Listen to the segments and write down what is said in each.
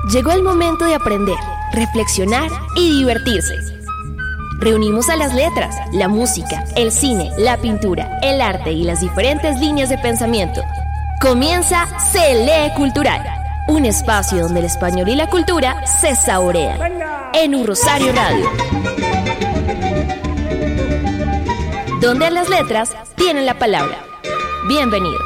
Llegó el momento de aprender, reflexionar y divertirse. Reunimos a las letras, la música, el cine, la pintura, el arte y las diferentes líneas de pensamiento. Comienza Se Lee Cultural, un espacio donde el español y la cultura se saborean. En Un Rosario Radio, donde las letras tienen la palabra. Bienvenidos.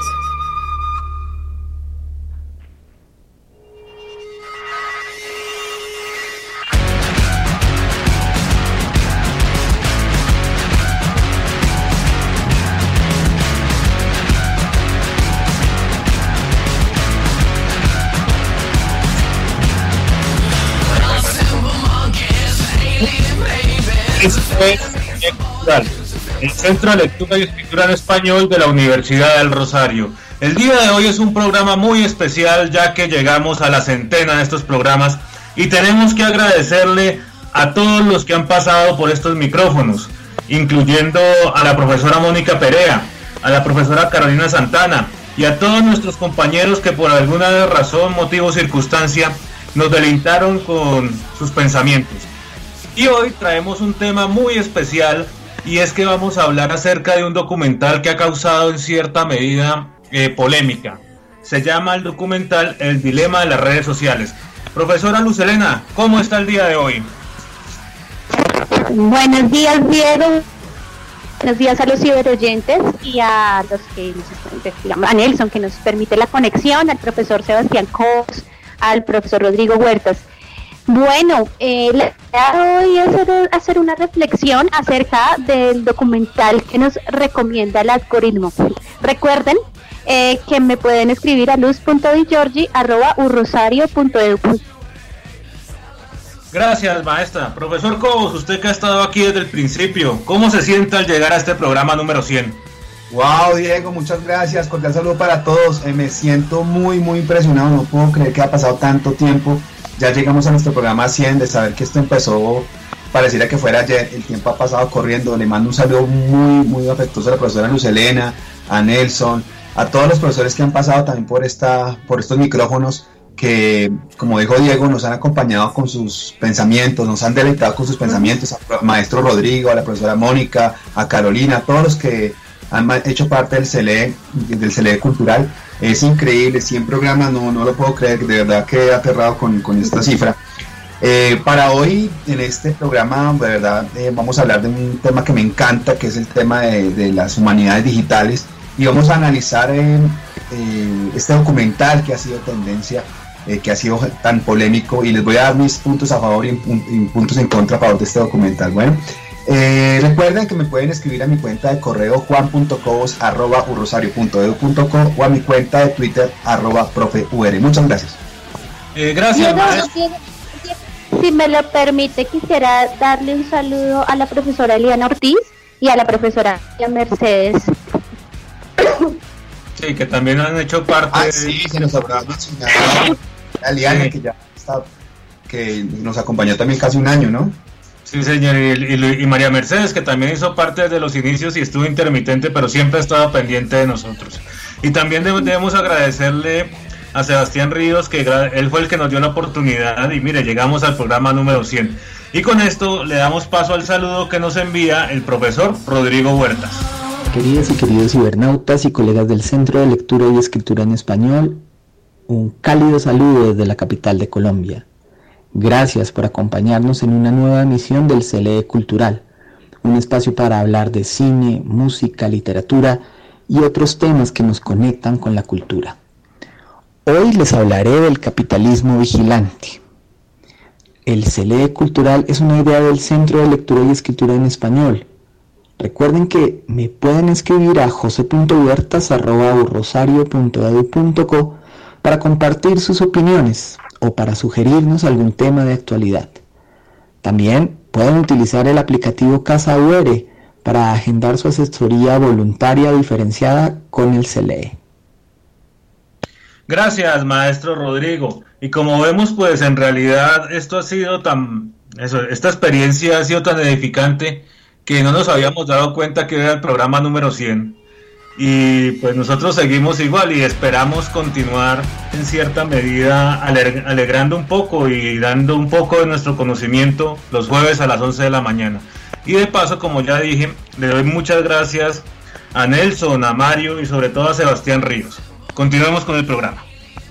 Esto es Cultural, el Centro de Lectura y Escritura en Español de la Universidad del Rosario. El día de hoy es un programa muy especial, ya que llegamos a la centena de estos programas y tenemos que agradecerle a todos los que han pasado por estos micrófonos, incluyendo a la profesora Mónica Perea, a la profesora Carolina Santana y a todos nuestros compañeros que por alguna razón, motivo o circunstancia nos deleitaron con sus pensamientos. Y hoy traemos un tema muy especial, y es que vamos a hablar acerca de un documental que ha causado en cierta medida polémica. Se llama el documental El Dilema de las Redes Sociales. Profesora Luz Helena, ¿cómo está el día de hoy? Buenos días, Diego. Buenos días a los ciberoyentes y a los que digamos, a Nelson, que nos permite la conexión, al profesor Sebastián Cos, al profesor Rodrigo Huertas. Bueno, la idea de hoy es hacer una reflexión acerca del documental que nos recomienda el algoritmo. Recuerden que me pueden escribir a luz.digiorgi@urrosario.edu. Gracias, maestra. Profesor Cobos, usted que ha estado aquí desde el principio, ¿cómo se siente al llegar a este programa número 100? Wow, Diego, muchas gracias, cordial saludo para todos. Me siento muy impresionado, no puedo creer que ha pasado tanto tiempo. Ya llegamos a nuestro programa 100, de saber que esto empezó, pareciera que fuera ayer, el tiempo ha pasado corriendo. Le mando un saludo muy afectuoso a la profesora Luz Helena, a Nelson, a todos los profesores que han pasado también por estos micrófonos, que, como dijo Diego, nos han acompañado con sus pensamientos, nos han deleitado con sus pensamientos, al maestro Rodrigo, a la profesora Mónica, a Carolina, a todos los que han hecho parte del CLE Cultural. Es increíble, 100 programas, no lo puedo creer, de verdad quedé aterrado con esta cifra. Para hoy, en este programa, de verdad, vamos a hablar de un tema que me encanta, que es el tema de las humanidades digitales, y vamos a analizar este documental que ha sido tendencia, que ha sido tan polémico, y les voy a dar mis puntos a favor y puntos en contra a favor de este documental. Bueno, recuerden que me pueden escribir a mi cuenta de correo juan.cobos@urrosario.edu.co o a mi cuenta de Twitter @profeur. Muchas gracias. Gracias, maestro. Si me lo permite, quisiera darle un saludo a la profesora Eliana Ortiz y a la profesora Mercedes. Sí, que también han hecho parte. Sí, se nos habrá mencionado a Eliana, sí, que nos acompañó también casi un año, ¿no? Sí, señor, y María Mercedes, que también hizo parte de los inicios y estuvo intermitente, pero siempre ha estado pendiente de nosotros. Y también debemos agradecerle a Sebastián Ríos, que él fue el que nos dio la oportunidad, y mire, llegamos al programa número 100. Y con esto le damos paso al saludo que nos envía el profesor Rodrigo Huertas. Queridas y queridos cibernautas y colegas del Centro de Lectura y Escritura en Español, un cálido saludo desde la capital de Colombia. Gracias por acompañarnos en una nueva emisión del CLE Cultural, un espacio para hablar de cine, música, literatura y otros temas que nos conectan con la cultura. Hoy les hablaré del capitalismo vigilante. El CLE Cultural es una idea del Centro de Lectura y Escritura en Español. Recuerden que me pueden escribir a jose.huertas@urrosario.edu.co para compartir sus opiniones o para sugerirnos algún tema de actualidad. También pueden utilizar el aplicativo Casa UR para agendar su asesoría voluntaria diferenciada con el CLE. Gracias, maestro Rodrigo. Y como vemos, pues en realidad esta experiencia ha sido tan edificante que no nos habíamos dado cuenta que era el programa número 100. y pues nosotros seguimos igual y esperamos continuar en cierta medida alegrando un poco y dando un poco de nuestro conocimiento los jueves a las 11 de la mañana. Y de paso, como ya dije, le doy muchas gracias a Nelson, a Mario y sobre todo a Sebastián Ríos. Continuemos con el programa.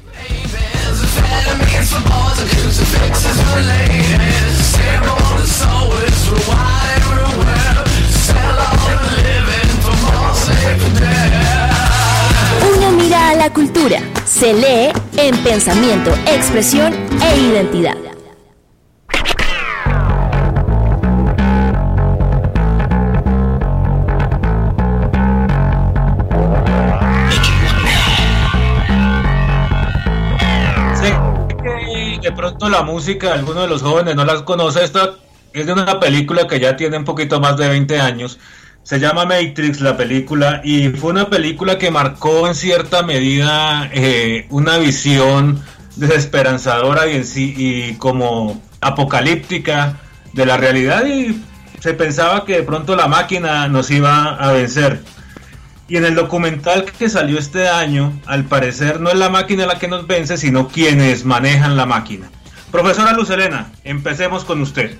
Una mirada a la cultura se lee en pensamiento, expresión e identidad. De pronto la música, algunos de los jóvenes no las conoce. Esta es de una película que ya tiene un poquito más de 20 años. Se llama Matrix, la película, y fue una película que marcó en cierta medida una visión desesperanzadora y como apocalíptica de la realidad, y se pensaba que de pronto la máquina nos iba a vencer. Y en el documental que salió este año, al parecer no es la máquina la que nos vence, sino quienes manejan la máquina. Profesora Luz Helena, empecemos con usted.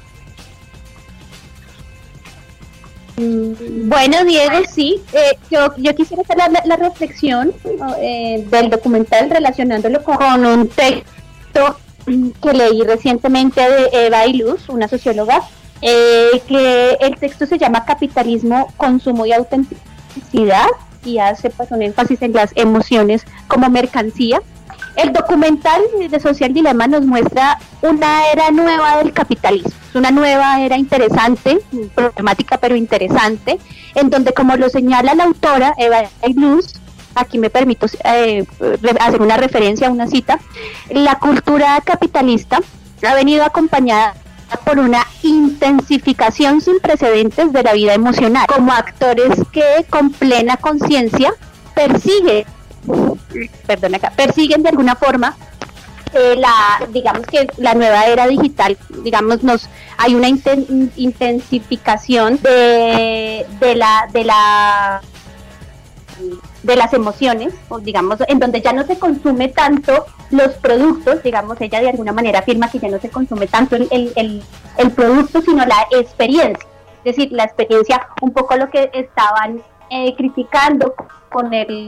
Bueno, Diego, sí, yo quisiera hacer la reflexión del documental relacionándolo con un texto que leí recientemente de Eva Iluz, una socióloga, que el texto se llama Capitalismo, Consumo y Autenticidad, y hace pues un énfasis en las emociones como mercancía. El documental de Social Dilemma nos muestra una era nueva del capitalismo, es una nueva era interesante, problemática pero interesante, en donde, como lo señala la autora Eva Iluz, aquí me permito hacer una referencia a una cita: la cultura capitalista ha venido acompañada por una intensificación sin precedentes de la vida emocional, como actores que con plena conciencia persiguen de alguna forma digamos que la nueva era digital, digamos, hay una intensificación de las emociones, o digamos, en donde ya no se consume tanto los productos, digamos, ella de alguna manera afirma que ya no se consume tanto el producto, sino la experiencia, es decir, la experiencia, un poco lo que estaban criticando con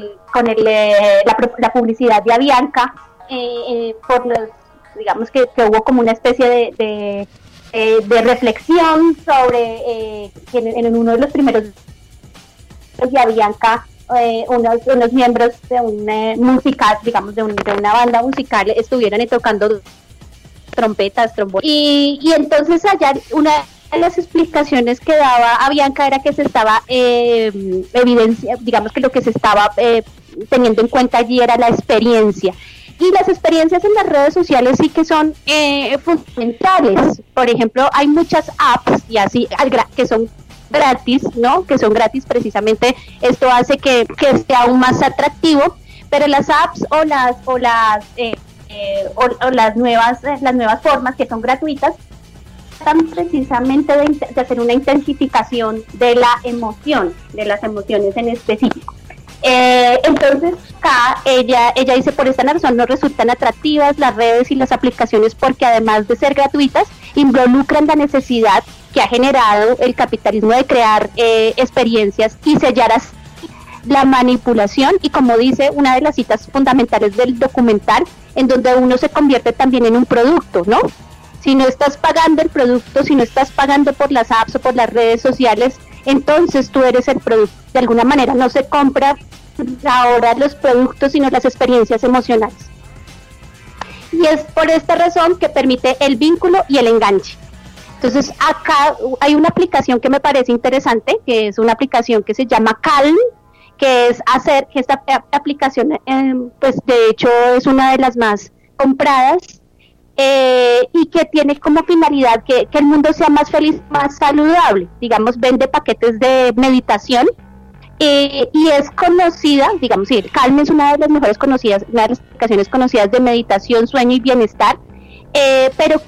la publicidad de Avianca, por los, digamos que hubo como una especie de reflexión sobre que en uno de los primeros de Avianca, unos miembros de una musical, digamos, de una banda musical estuvieran tocando trompetas, trombones, y entonces allá una de las explicaciones que daba Avianca era que se estaba digamos que lo que se estaba teniendo en cuenta allí era la experiencia, y las experiencias en las redes sociales sí que son fundamentales. Por ejemplo, hay muchas apps y así que son gratis, ¿no? Que son gratis, precisamente esto hace que sea aún más atractivo, pero las apps o las nuevas formas que son gratuitas tratan precisamente de hacer una intensificación de la emoción, de las emociones en específico. Entonces acá ella dice: por esta razón no resultan atractivas las redes y las aplicaciones, porque además de ser gratuitas, involucran la necesidad que ha generado el capitalismo de crear experiencias y sellar así la manipulación, y como dice una de las citas fundamentales del documental, en donde uno se convierte también en un producto, ¿no? Si no estás pagando el producto, si no estás pagando por las apps o por las redes sociales, entonces tú eres el producto. De alguna manera no se compra ahora los productos, sino las experiencias emocionales. Y es por esta razón que permite el vínculo y el enganche. Entonces acá hay una aplicación que me parece interesante, que es una aplicación que se llama Calm, que esta aplicación pues de hecho es una de las más compradas, y que tiene como finalidad que el mundo sea más feliz, más saludable. Digamos, vende paquetes de meditación, y es conocida, digamos, sí, Calm es una de las mejores conocidas, una de las aplicaciones conocidas de meditación, sueño y bienestar, pero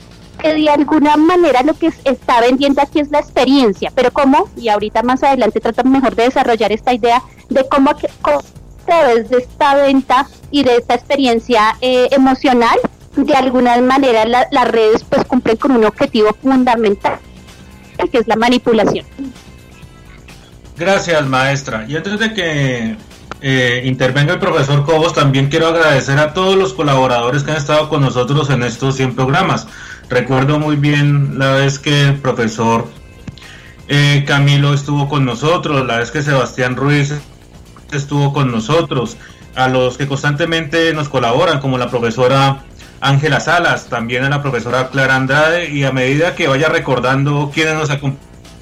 que de alguna manera lo que está vendiendo aquí es la experiencia, pero cómo, y ahorita más adelante trato mejor de desarrollar esta idea de cómo a través de esta venta y de esta experiencia emocional, de alguna manera las redes pues cumplen con un objetivo fundamental, que es la manipulación. Gracias, maestra. Y antes de que intervenga el profesor Cobos, también quiero agradecer a todos los colaboradores que han estado con nosotros en estos 100 programas. Recuerdo muy bien la vez que el profesor Camilo estuvo con nosotros, la vez que Sebastián Ruiz estuvo con nosotros, a los que constantemente nos colaboran, como la profesora Ángela Salas, también a la profesora Clara Andrade, y a medida que vaya recordando quiénes nos acompañan.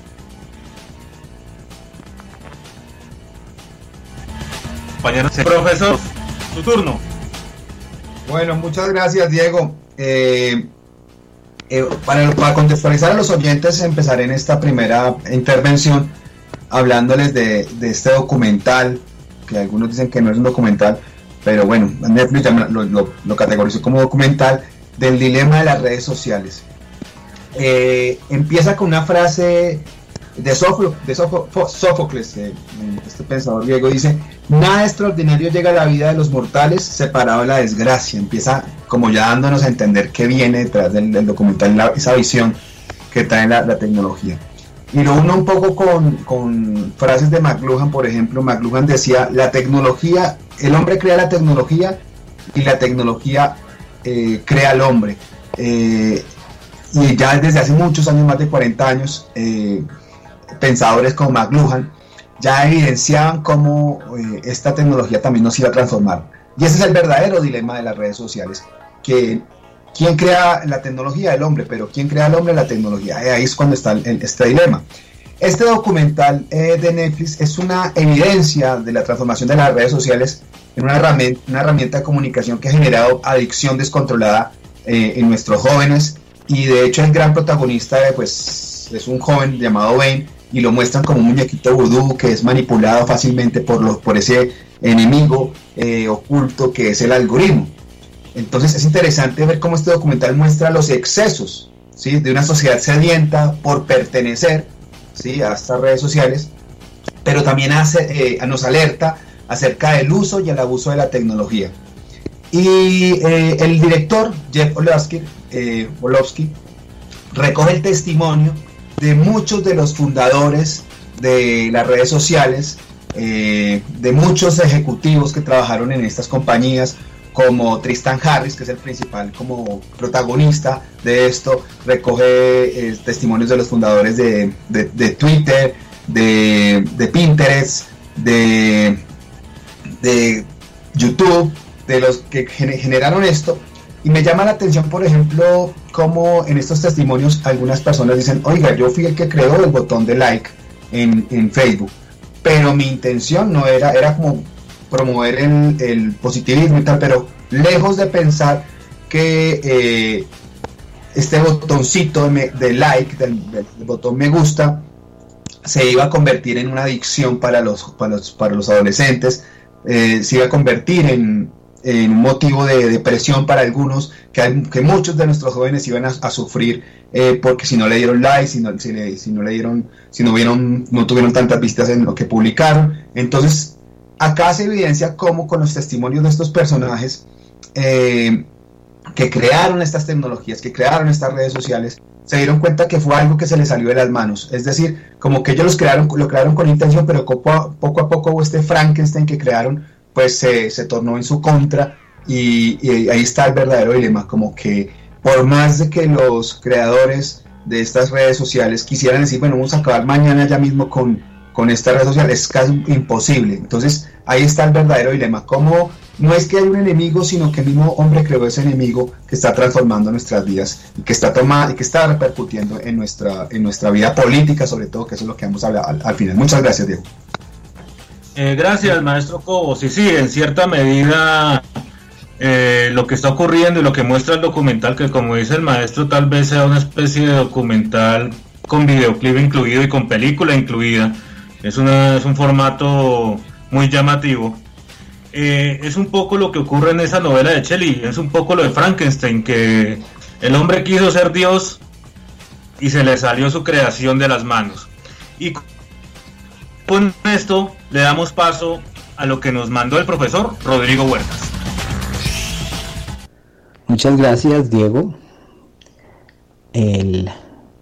Profesor, su turno. Bueno, muchas gracias, Diego. Para contextualizar a los oyentes, empezaré en esta primera intervención hablándoles de este documental, que algunos dicen que no es un documental, pero bueno, Netflix lo categorizó como documental, del dilema de las redes sociales. Empieza con una frase de Sófocles, este pensador griego, dice: nada extraordinario llega a la vida de los mortales separado de la desgracia. Empieza como ya dándonos a entender qué viene detrás del documental, esa visión que trae la tecnología. Y lo uno un poco con frases de McLuhan. Por ejemplo, McLuhan decía: la tecnología, el hombre crea la tecnología y la tecnología crea al hombre. Y ya desde hace muchos años, más de 40 años, pensadores como McLuhan ya evidenciaban cómo esta tecnología también nos iba a transformar. Y ese es el verdadero dilema de las redes sociales, que ¿quién crea la tecnología? El hombre, pero ¿quién crea el hombre? La tecnología. Ahí es cuando está este dilema. Este documental de Netflix es una evidencia de la transformación de las redes sociales en una herramienta de comunicación que ha generado adicción descontrolada en nuestros jóvenes, y de hecho el gran protagonista pues es un joven llamado Ben, y lo muestran como un muñequito vudú que es manipulado fácilmente por ese enemigo oculto que es el algoritmo. Entonces es interesante ver cómo este documental muestra los excesos, ¿sí?, de una sociedad sedienta por pertenecer, ¿sí?, a estas redes sociales, pero también nos alerta acerca del uso y el abuso de la tecnología. Y el director, Jeff Orlovsky, recoge el testimonio de muchos de los fundadores de las redes sociales, de muchos ejecutivos que trabajaron en estas compañías, como Tristan Harris, que es el principal como protagonista de esto. Recoge testimonios de los fundadores de Twitter, de Pinterest, de YouTube, de los que generaron esto. Y me llama la atención, por ejemplo, cómo en estos testimonios algunas personas dicen: oiga, yo fui el que creó el botón de like en Facebook, pero mi intención no era como promover el positivismo y tal, pero lejos de pensar que este botoncito de like, del botón me gusta, se iba a convertir en una adicción para los adolescentes, se iba a convertir en un motivo de depresión para algunos, que muchos de nuestros jóvenes iban a sufrir porque si no le dieron like, si no tuvieron tantas vistas en lo que publicaron. Entonces acá se evidencia cómo con los testimonios de estos personajes que crearon estas tecnologías, que crearon estas redes sociales, se dieron cuenta que fue algo que se les salió de las manos. Es decir, como que ellos lo crearon con intención, pero poco a poco este Frankenstein que crearon pues se tornó en su contra, y ahí está el verdadero dilema, como que por más de que los creadores de estas redes sociales quisieran decir: bueno, vamos a acabar mañana ya mismo con esta red social, es casi imposible. Entonces ahí está el verdadero dilema, como no es que hay un enemigo, sino que el mismo hombre creó ese enemigo que está transformando nuestras vidas y que está repercutiendo en nuestra vida política, sobre todo, que eso es lo que vamos a hablar al final. Muchas gracias, Diego. Gracias, maestro Cobos. Y sí, en cierta medida lo que está ocurriendo y lo que muestra el documental, que como dice el maestro, tal vez sea una especie de documental con videoclip incluido y con película incluida, es un formato muy llamativo. Es un poco lo que ocurre en esa novela de Shelley, es un poco lo de Frankenstein, que El hombre quiso ser Dios y se le salió su creación de las manos. Y con esto le damos paso a lo que nos mandó el profesor Rodrigo Huertas. Muchas gracias, Diego. El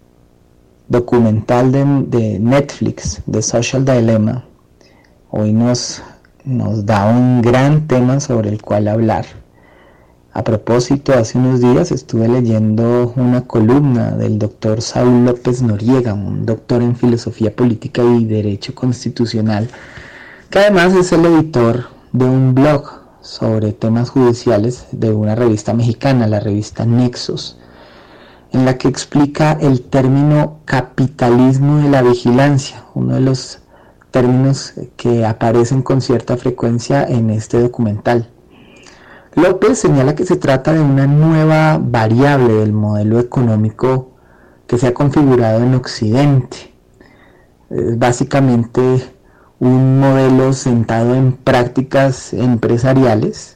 documental de Netflix, The Social Dilemma, hoy nos da un gran tema sobre el cual hablar. A propósito, hace unos días estuve leyendo una columna del doctor Saúl López Noriega, un doctor en filosofía política y derecho constitucional, que además es el editor de un blog sobre temas judiciales de una revista mexicana, la revista Nexos, en la que explica el término capitalismo de la vigilancia, uno de los términos que aparecen con cierta frecuencia en este documental. López señala que se trata de una nueva variable del modelo económico que se ha configurado en Occidente. Es básicamente un modelo centrado en prácticas empresariales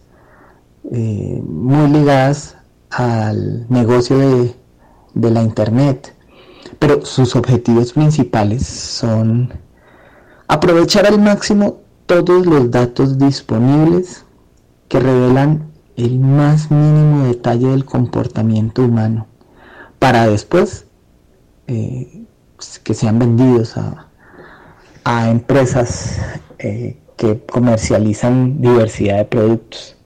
muy ligadas al negocio de la Internet, pero sus objetivos principales son aprovechar al máximo todos los datos disponibles que revelan el más mínimo detalle del comportamiento humano para después que sean vendidos a empresas que comercializan diversidad de productos.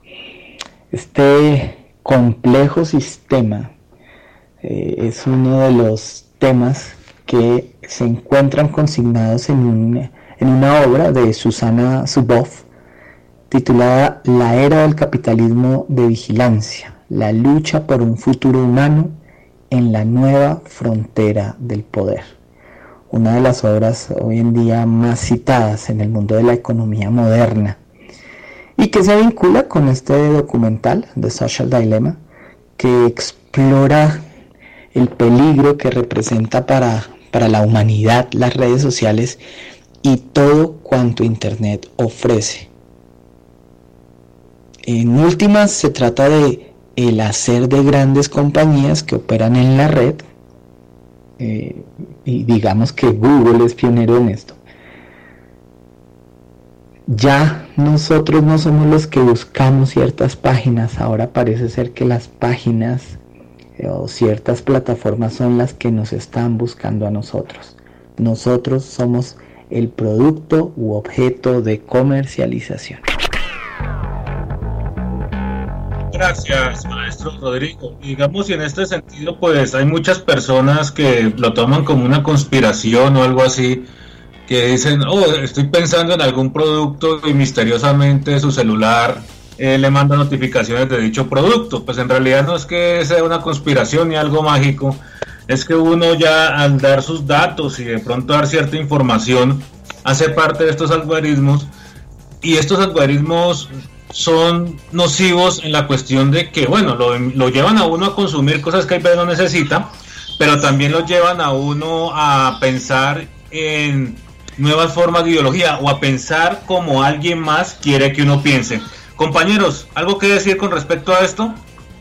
Este complejo sistema es uno de los temas que se encuentran consignados en una obra de Susana Zuboff titulada La era del capitalismo de vigilancia, la lucha por un futuro humano en la nueva frontera del poder. Una de las obras hoy en día más citadas en el mundo de la economía moderna y que se vincula con este documental The Social Dilemma, que explora el peligro que representa para la humanidad las redes sociales y todo cuanto Internet ofrece. En últimas, se trata de el hacer de grandes compañías que operan en la red, y digamos que Google es pionero en esto. Ya nosotros no somos los que buscamos ciertas páginas, ahora parece ser que las páginas o ciertas plataformas son las que nos están buscando a nosotros. Nosotros somos el producto u objeto de comercialización. Gracias, maestro Rodrigo. Digamos, y en este sentido, pues hay muchas personas que lo toman como una conspiración o algo así, que dicen, estoy pensando en algún producto y misteriosamente su celular le manda notificaciones de dicho producto. Pues en realidad no es que sea una conspiración ni algo mágico, es que uno ya al dar sus datos y de pronto dar cierta información hace parte de estos algoritmos, y estos algoritmos son nocivos en la cuestión de que, bueno, lo llevan a uno a consumir cosas que a veces no necesita, pero también lo llevan a uno a pensar en nuevas formas de ideología o a pensar como alguien más quiere que uno piense. Compañeros, ¿algo que decir con respecto a esto?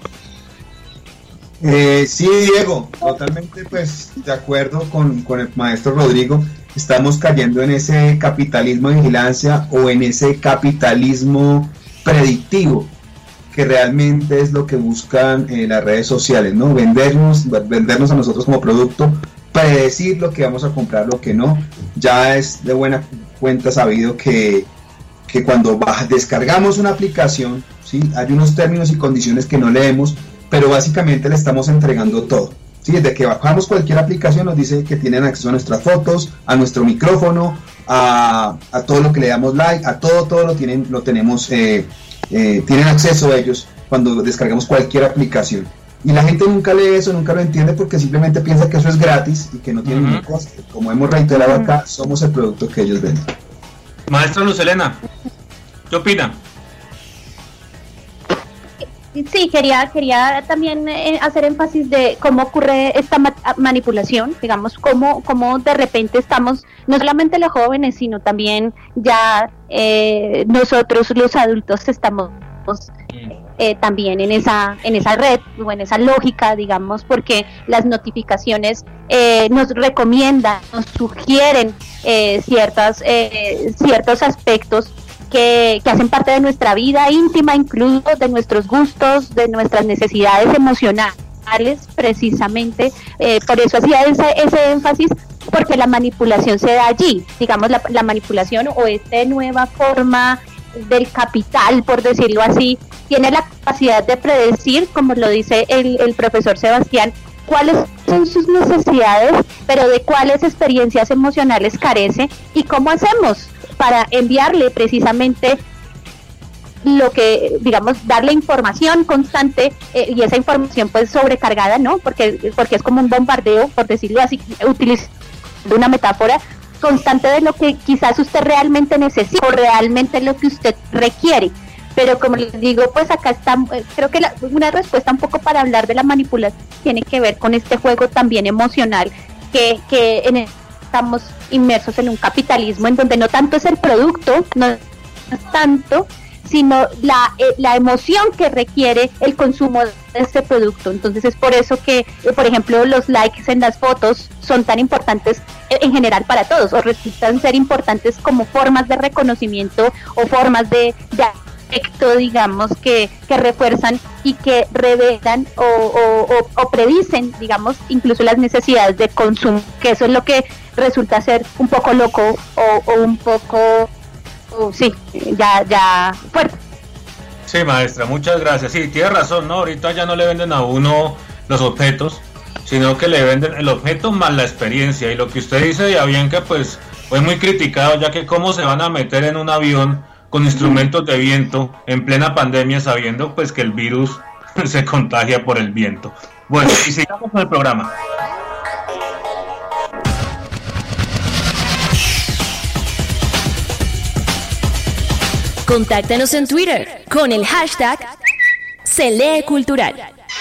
Sí, Diego, totalmente pues de acuerdo con el maestro Rodrigo. Estamos cayendo en ese capitalismo de vigilancia o en ese capitalismo predictivo, que realmente es lo que buscan las redes sociales, ¿no? Vendernos a nosotros como producto, predecir lo que vamos a comprar, lo que no. Ya es de buena cuenta sabido que cuando descargamos una aplicación, ¿sí? Hay unos términos y condiciones que no leemos, pero básicamente le estamos entregando todo. ¿Sí? Desde que bajamos cualquier aplicación nos dice que tienen acceso a nuestras fotos, a nuestro micrófono, a todo lo que le damos like, a todo lo tenemos, tienen acceso a ellos cuando descargamos cualquier aplicación. Y la gente nunca lee eso, nunca lo entiende, porque simplemente piensa que eso es gratis y que no tiene ningún coste. Como hemos reiterado acá, somos el producto que ellos venden. Maestra Luz Helena, ¿qué opina? Sí, quería también hacer énfasis de cómo ocurre esta manipulación, digamos, cómo de repente estamos, no solamente los jóvenes, sino también ya nosotros los adultos estamos también en esa red o en esa lógica, digamos, porque las notificaciones nos recomiendan, nos sugieren ciertos aspectos que hacen parte de nuestra vida íntima, incluso de nuestros gustos, de nuestras necesidades emocionales, precisamente. Por eso hacía ese énfasis, porque la manipulación se da allí, digamos, la manipulación o esta nueva forma del capital, por decirlo así, tiene la capacidad de predecir, como lo dice el profesor Sebastián, cuáles son sus necesidades, pero de cuáles experiencias emocionales carece y cómo hacemos para enviarle precisamente lo que, digamos, darle información constante y esa información pues sobrecargada, ¿no? Porque es como un bombardeo, por decirlo así, utilizando una metáfora, constante de lo que quizás usted realmente necesita o realmente lo que usted requiere. Pero como les digo, pues acá está, creo que una respuesta un poco para hablar de la manipulación tiene que ver con este juego también emocional que estamos inmersos en un capitalismo en donde no tanto es el producto, no es tanto, sino la emoción que requiere el consumo de este producto. Entonces es por eso que, por ejemplo, los likes en las fotos son tan importantes en general para todos, o resultan ser importantes como formas de reconocimiento o formas de afecto, digamos, que refuerzan y que revelan o predicen, digamos, incluso las necesidades de consumo, que eso es lo que resulta ser un poco loco o un poco, sí, ya fuerte. Sí, maestra, muchas gracias. Sí, tiene razón, ¿no? Ahorita ya no le venden a uno los objetos, sino que le venden el objeto más la experiencia. Y lo que usted dice, ya bien que pues fue muy criticado, ya que cómo se van a meter en un avión con instrumentos de viento en plena pandemia, sabiendo pues que el virus se contagia por el viento. Bueno, y sigamos con el programa. Contáctanos en Twitter con el hashtag #SeLeeCultural.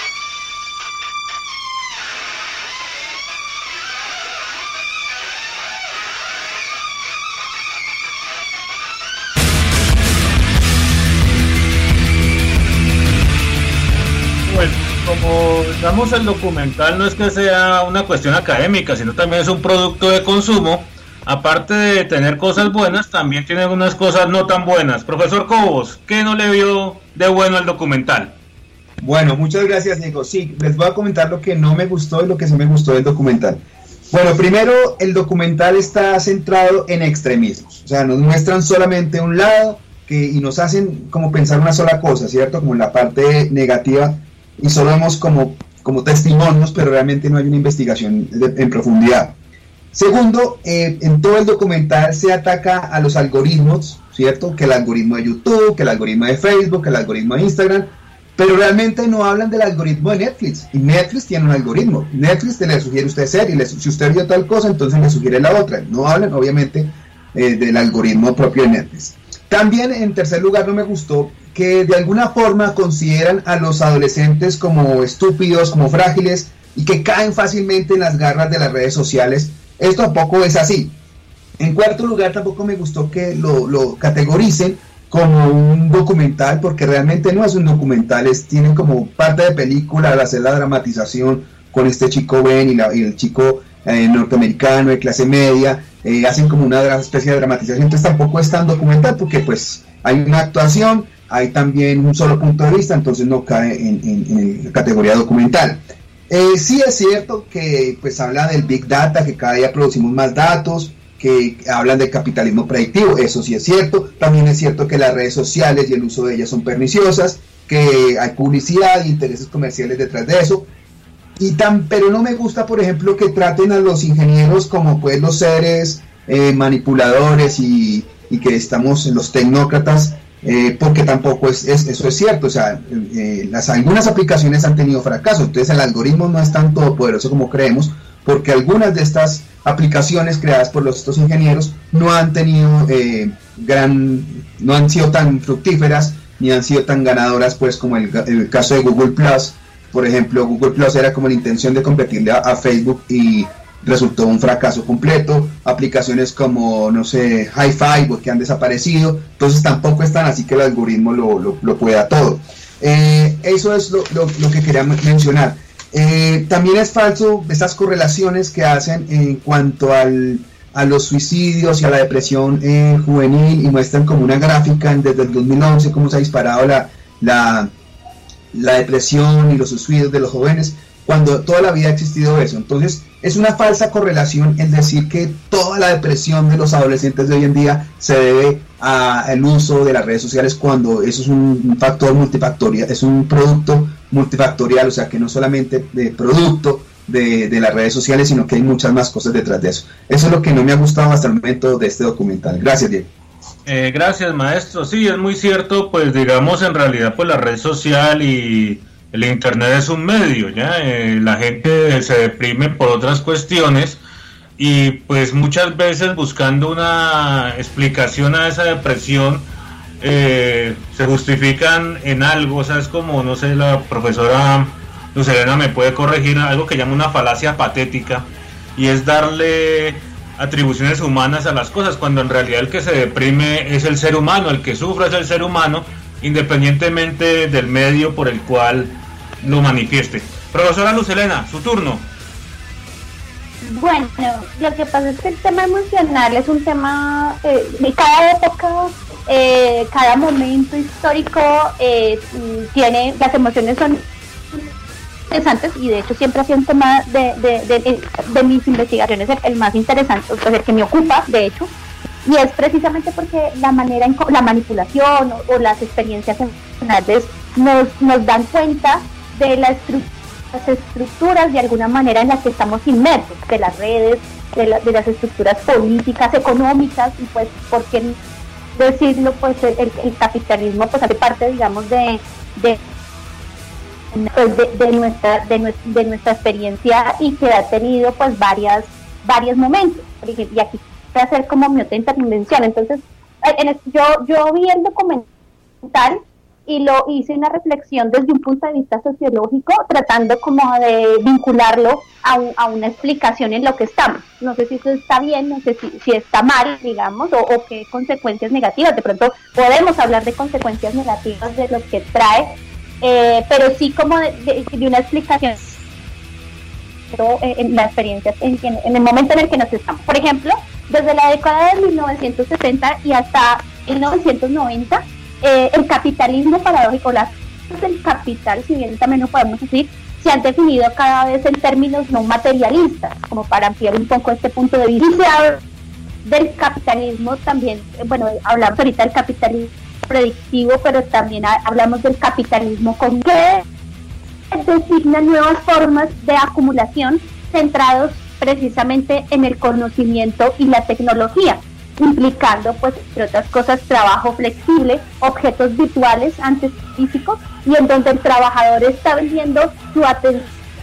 Bueno, como digamos, el documental no es que sea una cuestión académica, sino también es un producto de consumo. Aparte de tener cosas buenas, también tiene unas cosas no tan buenas. Profesor Cobos, ¿qué no le vio de bueno al documental? Bueno, muchas gracias, Diego. Sí, les voy a comentar lo que no me gustó y lo que sí me gustó del documental. Bueno, primero, el documental está centrado en extremismos. O sea, nos muestran solamente un lado y nos hacen como pensar una sola cosa, ¿cierto? Como la parte negativa, y solo vemos como testimonios, pero realmente no hay una investigación en profundidad. Segundo, en todo el documental se ataca a los algoritmos, ¿cierto? Que el algoritmo de YouTube, que el algoritmo de Facebook, que el algoritmo de Instagram, pero realmente no hablan del algoritmo de Netflix. Y Netflix tiene un algoritmo. Netflix le sugiere a usted series, si usted vio tal cosa, entonces le sugiere la otra. No hablan, obviamente, del algoritmo propio de Netflix. También, en tercer lugar, no me gustó que de alguna forma consideran a los adolescentes como estúpidos, como frágiles, y que caen fácilmente en las garras de las redes sociales. Esto tampoco es así. En cuarto lugar, tampoco me gustó que lo categoricen como un documental, porque realmente no es un documental, tiene como parte de película al hacer la dramatización con este chico Ben y el chico norteamericano de clase media, hacen como una especie de dramatización. Entonces tampoco es tan documental, porque pues hay una actuación, hay también un solo punto de vista, entonces no cae en la categoría documental. Sí es cierto que pues habla del Big Data, que cada día producimos más datos, que hablan del capitalismo predictivo, eso sí es cierto. También es cierto que las redes sociales y el uso de ellas son perniciosas, que hay publicidad e intereses comerciales detrás de eso. Pero no me gusta, por ejemplo, que traten a los ingenieros como pues los seres manipuladores y que estamos en los tecnócratas, porque tampoco eso es cierto. O sea, algunas aplicaciones han tenido fracaso, entonces el algoritmo no es tan todopoderoso como creemos, porque algunas de estas aplicaciones creadas por estos ingenieros no han tenido no han sido tan fructíferas ni han sido tan ganadoras, pues como el caso de Google Plus. Por ejemplo, Google Plus era como la intención de competirle a Facebook y resultó un fracaso completo, aplicaciones como, no sé, Hi-Fi, que han desaparecido, entonces tampoco están así que el algoritmo lo pueda todo. Eso es lo que quería mencionar. También es falso estas correlaciones que hacen en cuanto a los suicidios y a la depresión juvenil, y muestran como una gráfica desde el 2011 cómo se ha disparado la depresión y los suicidios de los jóvenes, cuando toda la vida ha existido eso. Entonces es una falsa correlación el decir que toda la depresión de los adolescentes de hoy en día se debe al uso de las redes sociales, cuando eso es un factor multifactorial, es un producto multifactorial, o sea que no solamente de producto de las redes sociales, sino que hay muchas más cosas detrás de eso. Eso es lo que no me ha gustado hasta el momento de este documental. Gracias, Diego. Gracias, maestro. Sí, es muy cierto, pues digamos, en realidad pues la red social y el internet es un medio, ¿ya? La gente se deprime por otras cuestiones y pues muchas veces buscando una explicación a esa depresión se justifican en algo, o sea, es como, no sé, la profesora Luz Helena me puede corregir, algo que llama una falacia patética, y es darle atribuciones humanas a las cosas, cuando en realidad el que se deprime es el ser humano, el que sufre es el ser humano, independientemente del medio por el cual lo manifieste. Profesora Luz Helena, su turno. Bueno, lo que pasa es que el tema emocional es un tema de cada época, cada momento histórico tiene, las emociones son interesantes, y de hecho siempre ha sido un tema de mis investigaciones el más interesante, pues el que me ocupa, de hecho, y es precisamente porque la manera en la manipulación o las experiencias emocionales nos dan cuenta de las estructuras de alguna manera en las que estamos inmersos, de las redes, de las estructuras políticas, económicas, y pues por qué decirlo, pues el capitalismo pues hace parte, digamos, de nuestra experiencia, y que ha tenido pues varios momentos. Por ejemplo, y aquí voy a hacer como mi otra intervención. Entonces yo vi el documental y lo hice una reflexión desde un punto de vista sociológico, tratando como de vincularlo a una explicación en lo que estamos. No sé si eso está bien, no sé si está mal, digamos, o qué consecuencias negativas. De pronto podemos hablar de consecuencias negativas de lo que trae, pero sí como de una explicación en la experiencia, en el momento en el que nos estamos. Por ejemplo, desde la década de 1960 y hasta 1990, el capitalismo paradójico, las cosas del capital, si bien también lo podemos decir, se han definido cada vez en términos no materialistas, como para ampliar un poco este punto de vista. Y se habla del capitalismo también, bueno, hablamos ahorita del capitalismo predictivo, pero también hablamos del capitalismo con que designa nuevas formas de acumulación centrados precisamente en el conocimiento y la tecnología, implicando, pues, entre otras cosas, trabajo flexible, objetos virtuales antes físicos, y en donde el trabajador está vendiendo su atención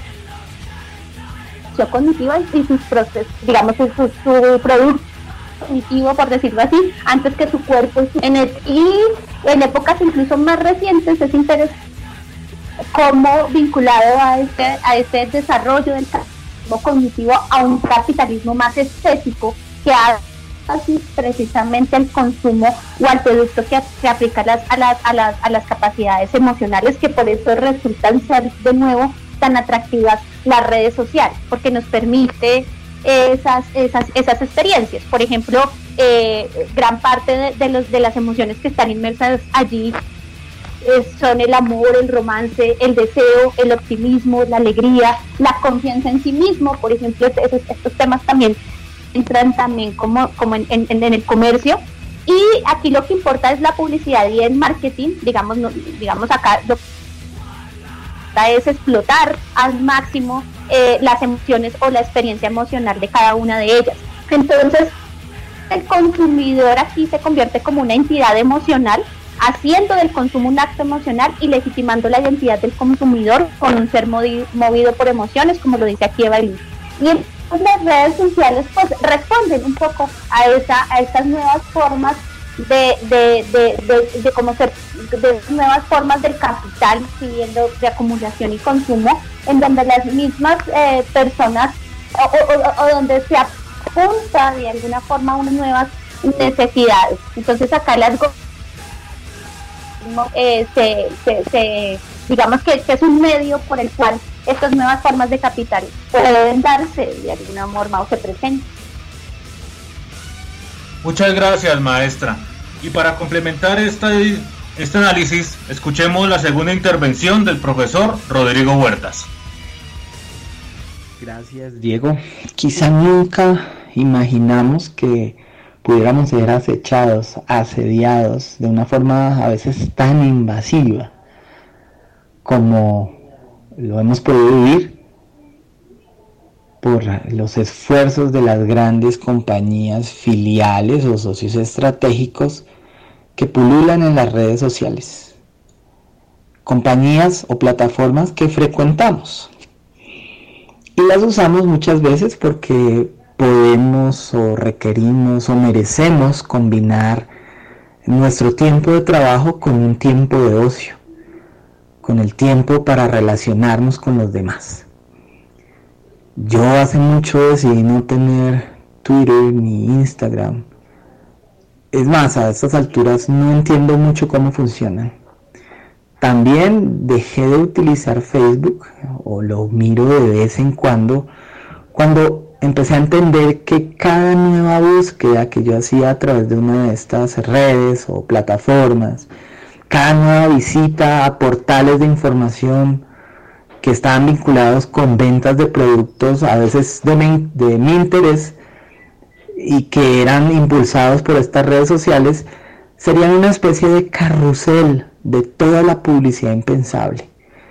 cognitiva y sus procesos, digamos, su producto cognitivo, por decirlo así, antes que su cuerpo. Y en épocas incluso más recientes es interesante cómo, vinculado a este desarrollo del capitalismo cognitivo, a un capitalismo más estético, que ha así precisamente el consumo o al producto que aplica a las capacidades emocionales, que por eso resultan ser de nuevo tan atractivas las redes sociales, porque nos permite esas experiencias. Por ejemplo, gran parte de las emociones que están inmersas allí son el amor, el romance, el deseo, el optimismo, la alegría, la confianza en sí mismo. Por ejemplo, estos temas también entran también como en el comercio, y aquí lo que importa es la publicidad y el marketing, digamos acá lo que es explotar al máximo las emociones o la experiencia emocional de cada una de ellas. Entonces el consumidor aquí se convierte como una entidad emocional, haciendo del consumo un acto emocional y legitimando la identidad del consumidor con un ser movido por emociones, como lo dice aquí Eva Luis. Y las redes sociales pues responden un poco a estas nuevas formas de cómo ser, de nuevas formas del capital, siguiendo de acumulación y consumo, en donde las mismas personas o donde se apunta de alguna forma a unas nuevas necesidades. Entonces acá las digamos que es un medio por el cual estas nuevas formas de capital pueden darse de alguna forma o se presentan. Muchas gracias, maestra. Y para complementar este análisis, escuchemos la segunda intervención del profesor Rodrigo Huertas. Gracias, Diego. Quizá nunca imaginamos que pudiéramos ser acechados, asediados de una forma a veces tan invasiva como lo hemos podido vivir por los esfuerzos de las grandes compañías filiales o socios estratégicos que pululan en las redes sociales, compañías o plataformas que frecuentamos y las usamos muchas veces porque podemos o requerimos o merecemos combinar nuestro tiempo de trabajo con un tiempo de ocio, con el tiempo para relacionarnos con los demás. Yo hace mucho decidí no tener Twitter ni Instagram. Es más, a estas alturas no entiendo mucho cómo funcionan. También dejé de utilizar Facebook, o lo miro de vez en cuando empecé a entender que cada nueva búsqueda que yo hacía a través de una de estas redes o plataformas, cada nueva visita a portales de información que estaban vinculados con ventas de productos, a veces de mi interés, y que eran impulsados por estas redes sociales, serían una especie de carrusel de toda la publicidad impensable.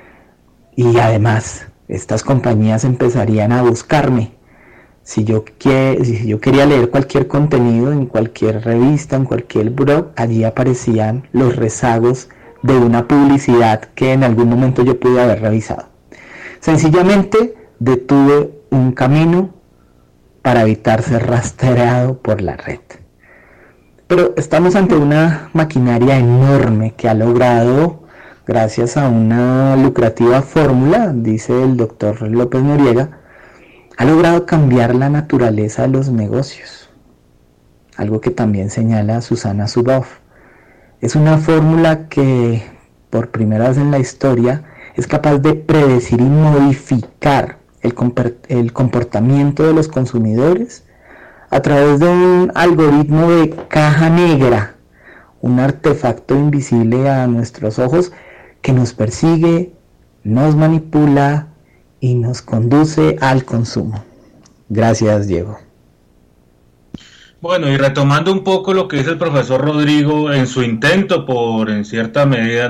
Y además, estas compañías empezarían a buscarme. Si yo quería leer cualquier contenido en cualquier revista, en cualquier blog, allí aparecían los rezagos de una publicidad que en algún momento yo pude haber revisado. Sencillamente detuve un camino para evitar ser rastreado por la red. Pero estamos ante una maquinaria enorme que ha logrado, gracias a una lucrativa fórmula, dice el doctor López Noriega, ha logrado cambiar la naturaleza de los negocios, algo que también señala Susana Zuboff. Es una fórmula que, por primera vez en la historia, es capaz de predecir y modificar el comportamiento de los consumidores a través de un algoritmo de caja negra, un artefacto invisible a nuestros ojos que nos persigue, nos manipula y nos conduce al consumo. Gracias, Diego. Bueno, y retomando un poco lo que dice el profesor Rodrigo en su intento por, en cierta medida,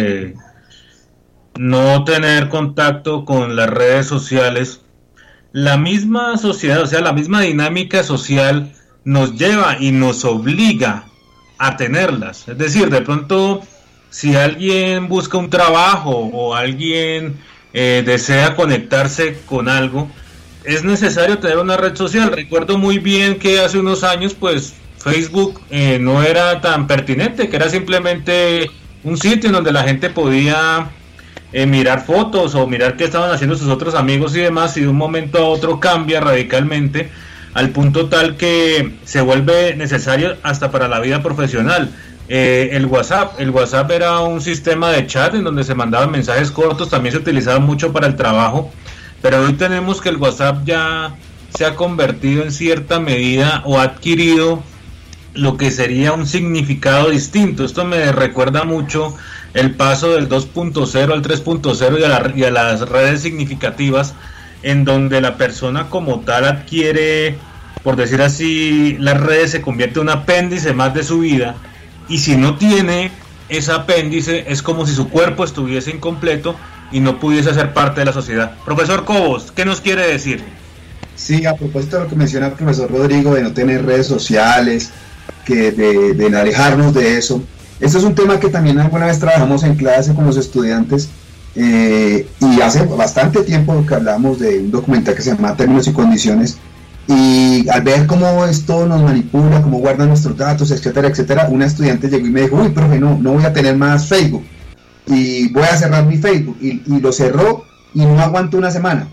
no tener contacto con las redes sociales, la misma sociedad, o sea, la misma dinámica social nos lleva y nos obliga a tenerlas. Es decir, de pronto, si alguien busca un trabajo o alguien desea conectarse con algo, es necesario tener una red social. Recuerdo muy bien que hace unos años, pues, Facebook no era tan pertinente, que era simplemente un sitio en donde la gente podía mirar fotos o mirar qué estaban haciendo sus otros amigos y demás, y de un momento a otro cambia radicalmente al punto tal que se vuelve necesario hasta para la vida profesional. El WhatsApp era un sistema de chat en donde se mandaban mensajes cortos, también se utilizaba mucho para el trabajo, pero hoy tenemos que el WhatsApp ya se ha convertido en cierta medida o ha adquirido lo que sería un significado distinto. Esto me recuerda mucho el paso del 2.0 al 3.0 y a las redes significativas, en donde la persona como tal adquiere, por decir así, las redes se convierte en un apéndice más de su vida, y si no tiene ese apéndice es como si su cuerpo estuviese incompleto y no pudiese ser parte de la sociedad. Profesor Cobos, ¿qué nos quiere decir? Sí, a propósito de lo que menciona el profesor Rodrigo, de no tener redes sociales, de alejarnos de eso. Esto es un tema que también alguna vez trabajamos en clase con los estudiantes, y hace bastante tiempo que hablamos de un documental que se llama Términos y Condiciones, y al ver cómo esto nos manipula, cómo guardan nuestros datos, etcétera, etcétera, una estudiante llegó y me dijo: uy, profe, no voy a tener más Facebook, y voy a cerrar mi Facebook, y lo cerró y no aguantó una semana.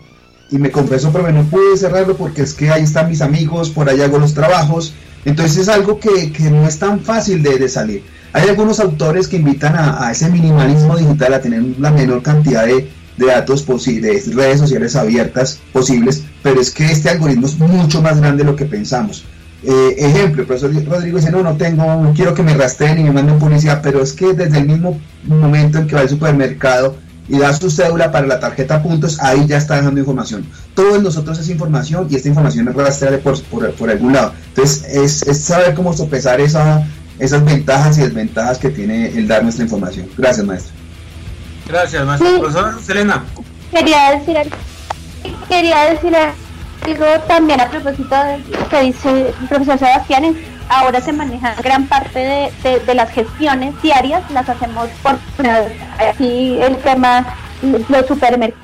y me confesó, pero no pude cerrarlo porque es que ahí están mis amigos, por ahí hago los trabajos. Entonces es algo que no es tan fácil de salir. Hay algunos autores que invitan a ese minimalismo digital, a tener la menor cantidad de datos posibles, de redes sociales abiertas posibles, pero es que este algoritmo es mucho más grande de lo que pensamos. Ejemplo, el profesor Rodrigo dice, no quiero que me rastreen y me manden publicidad, pero es que desde el mismo momento en que va al supermercado y da su cédula para la tarjeta puntos, ahí ya está dejando información. Todos nosotros es información y esta información es rastreable por algún lado. Entonces es saber cómo sopesar esas ventajas y desventajas que tiene el dar nuestra información. Gracias, maestra. Gracias, maestra. Sí. Profesora Selena. Quería decir algo también a propósito de lo que dice el profesor Sebastián. Ahora se maneja gran parte de las gestiones diarias, las hacemos por aquí el tema, los supermercados,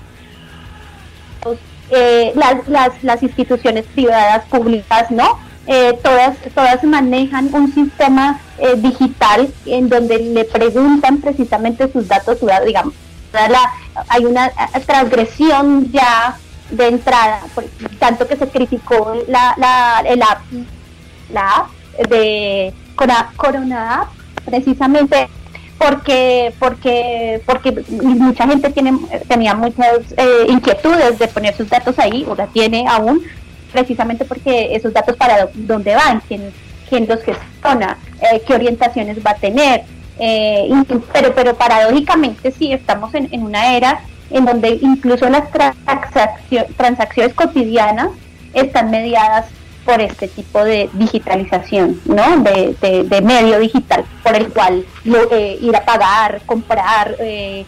las instituciones privadas, públicas, ¿no? Todas manejan un sistema digital en donde le preguntan precisamente sus datos, digamos, hay una transgresión ya de entrada, tanto que se criticó la app de Corona App, precisamente porque mucha gente tenía muchas inquietudes de poner sus datos ahí, o la tiene aún, precisamente porque esos datos para dónde van, quién los gestiona, qué orientaciones va a tener, pero paradójicamente sí estamos en una era en donde incluso las transacciones cotidianas están mediadas por este tipo de digitalización, ¿no? De medio digital por el cual ir a pagar, comprar,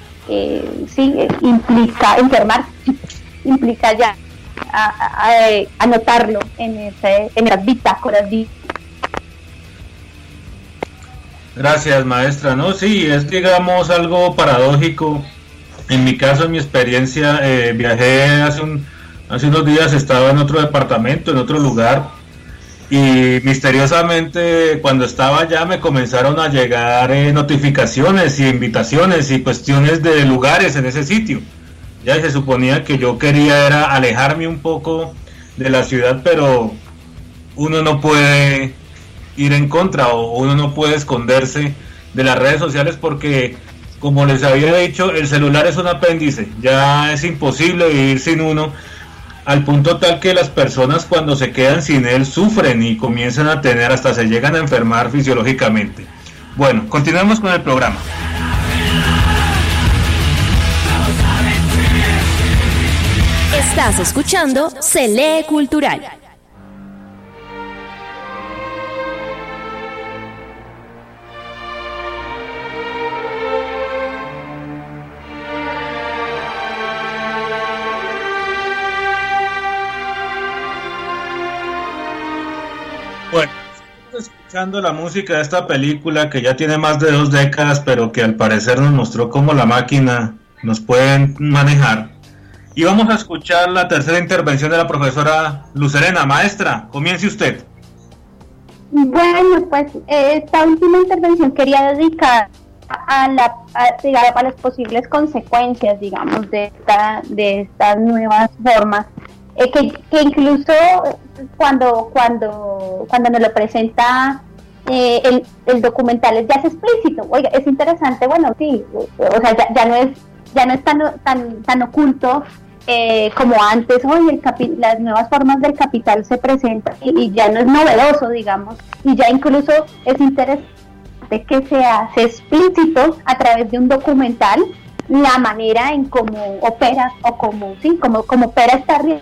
implica enfermar, implica ya anotarlo en las bitácoras. Gracias, maestra. No, sí, es digamos algo paradójico. En mi caso, en mi experiencia, viajé hace unos días, estaba en otro departamento, en otro lugar, y misteriosamente cuando estaba allá me comenzaron a llegar notificaciones y invitaciones y cuestiones de lugares en ese sitio. Ya se suponía que yo quería era alejarme un poco de la ciudad, pero uno no puede ir en contra o uno no puede esconderse de las redes sociales porque, como les había dicho, el celular es un apéndice, ya es imposible vivir sin uno, al punto tal que las personas cuando se quedan sin él sufren y comienzan a tener, hasta se llegan a enfermar fisiológicamente. Bueno, continuemos con el programa. Estás escuchando Se Lee Cultural. Bueno, estamos escuchando la música de esta película que ya tiene más de 2 décadas, pero que al parecer nos mostró cómo la máquina nos puede manejar. Y vamos a escuchar la tercera intervención de la profesora Lucelena. Maestra, comience usted. Bueno, pues esta última intervención quería dedicar a las posibles consecuencias, digamos, de estas nuevas formas. Que incluso cuando nos lo presenta el documental ya es explícito. Oiga, es interesante, bueno, sí, o sea, ya no es tan oculto como antes. Hoy las nuevas formas del capital se presentan y ya no es novedoso, digamos, y ya incluso es interesante que se hace explícito a través de un documental la manera en cómo opera o cómo opera esta realidad.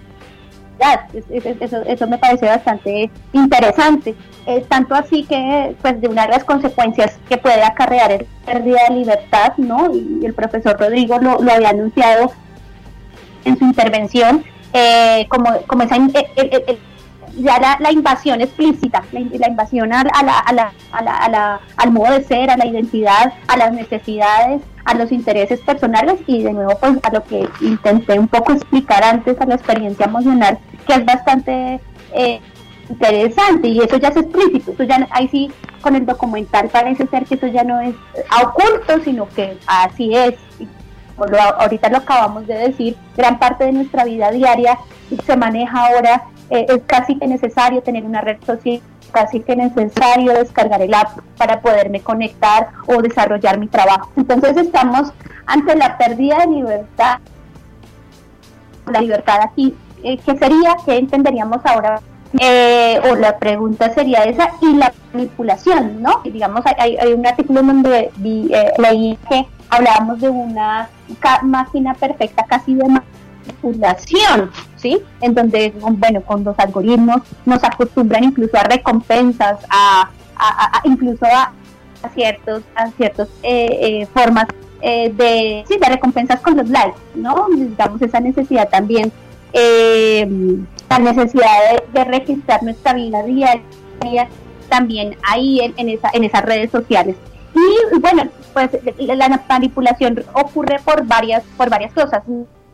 Eso me parece bastante interesante, tanto así que pues de una de las consecuencias que puede acarrear es pérdida de libertad, ¿no? Y el profesor Rodrigo lo había anunciado en su intervención, como esa ya la invasión explícita, la invasión al modo de ser, a la identidad, a las necesidades, a los intereses personales, y de nuevo pues a lo que intenté un poco explicar antes, a la experiencia emocional, que es bastante interesante, y eso ya es explícito. Eso ya, ahí sí, con el documental parece ser que eso ya no es oculto, sino que así es. ahorita lo acabamos de decir, gran parte de nuestra vida diaria se maneja ahora, es casi que necesario tener una red social, casi que necesario descargar el app para poderme conectar o desarrollar mi trabajo. Entonces estamos ante la pérdida de libertad. La libertad aquí, ¿qué sería? ¿Qué entenderíamos ahora? O la pregunta sería esa, y la manipulación, ¿no? Y digamos, hay un artículo donde leí que hablábamos de una máquina perfecta casi de manipulación, ¿sí? En donde, bueno, con los algoritmos nos acostumbran incluso a recompensas, incluso a ciertos formas de recompensas con los likes, ¿no? Digamos, esa necesidad también, la necesidad de registrar nuestra vida diaria también ahí en esas redes sociales. Y bueno, pues la manipulación ocurre por varias cosas.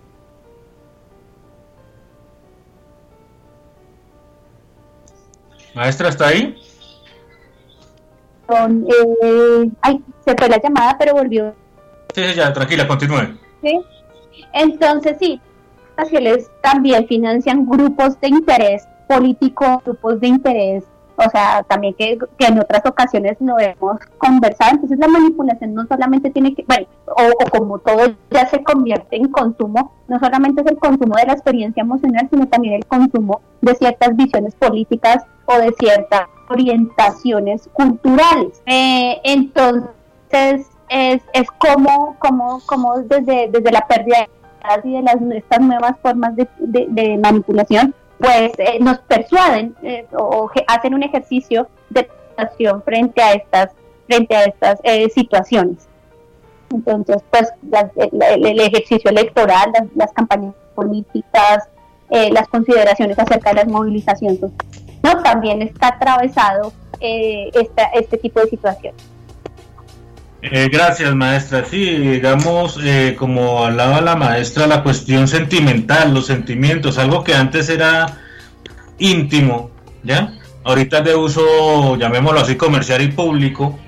Maestra, ¿está ahí? Se fue la llamada, pero volvió. Sí, ya, tranquila, continúe. ¿Sí? Entonces, sí, las sociales también financian grupos de interés político, grupos de interés, o sea, también que en otras ocasiones lo hemos conversado. Entonces la manipulación no solamente tiene que, bueno, o como todo ya se convierte en consumo, no solamente es el consumo de la experiencia emocional, sino también el consumo de ciertas visiones políticas o de ciertas orientaciones culturales. Entonces es como desde la pérdida y de estas nuevas formas de manipulación, pues nos persuaden o hacen un ejercicio de persuasión frente a estas situaciones. Entonces, pues el ejercicio electoral, las campañas políticas, las consideraciones acerca de las movilizaciones, ¿no? También está atravesado este tipo de situaciones. Gracias, maestra. Sí, digamos, como hablaba la maestra, la cuestión sentimental, los sentimientos, algo que antes era íntimo, ¿ya? Ahorita es de uso, llamémoslo así, comercial y público,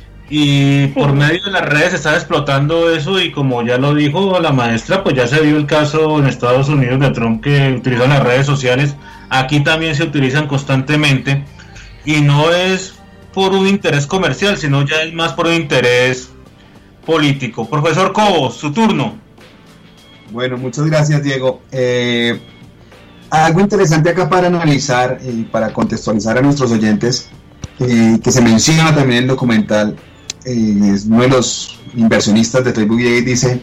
y por medio de las redes se está explotando eso, y como ya lo dijo la maestra, pues ya se vio el caso en Estados Unidos de Trump, que utilizan las redes sociales. Aquí también se utilizan constantemente, y no es por un interés comercial, sino ya es más por un interés político. Profesor Cobos, su turno. Bueno, muchas gracias, Diego. Algo interesante acá para analizar y para contextualizar a nuestros oyentes, que se menciona también en el documental, es uno de los inversionistas de Facebook y dice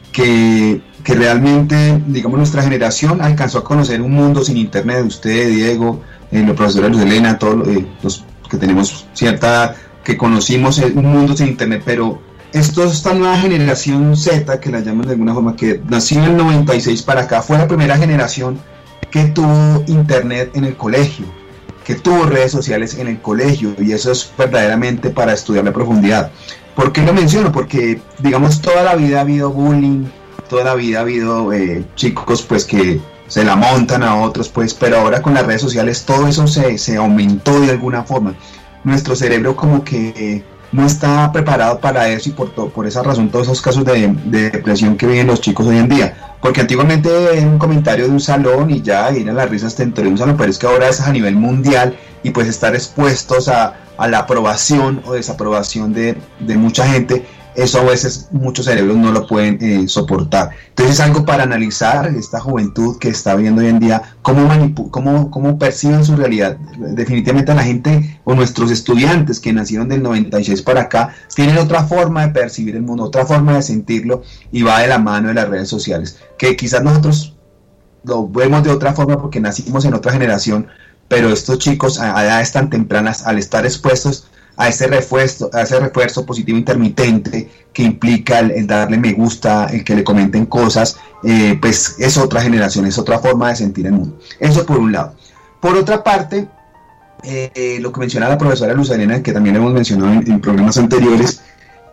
que realmente, digamos, nuestra generación alcanzó a conocer un mundo sin internet. Usted, Diego, los profesores Luz Helena, todos los que tenemos cierta edad, que conocimos un mundo sin internet, pero esta nueva generación Z, que la llaman de alguna forma, que nació en el 96 para acá, fue la primera generación que tuvo internet en el colegio, que tuvo redes sociales en el colegio, y eso es verdaderamente para estudiar a profundidad. ¿Por qué lo menciono? Porque, digamos, toda la vida ha habido bullying, toda la vida ha habido chicos pues que se la montan a otros, pues, pero ahora con las redes sociales todo eso se aumentó de alguna forma. Nuestro cerebro como que no está preparado para eso, y por esa razón todos esos casos de depresión que viven los chicos hoy en día. Porque antiguamente era un comentario de un salón y ya eran las risas dentro de un salón, pero es que ahora es a nivel mundial, y pues estar expuestos a la aprobación o desaprobación de mucha gente, eso a veces muchos cerebros no lo pueden soportar. Entonces es algo para analizar esta juventud que está viendo hoy en día, cómo perciben su realidad. Definitivamente la gente o nuestros estudiantes que nacieron del 96 para acá tienen otra forma de percibir el mundo, otra forma de sentirlo, y va de la mano de las redes sociales, que quizás nosotros lo vemos de otra forma porque nacimos en otra generación, pero estos chicos a edades tan tempranas, al estar expuestos a ese refuerzo positivo intermitente que implica el darle me gusta, el que le comenten cosas, pues es otra generación, es otra forma de sentir el mundo. Eso por un lado. Por otra parte, lo que mencionaba la profesora Luz Helena, que también hemos mencionado en programas anteriores,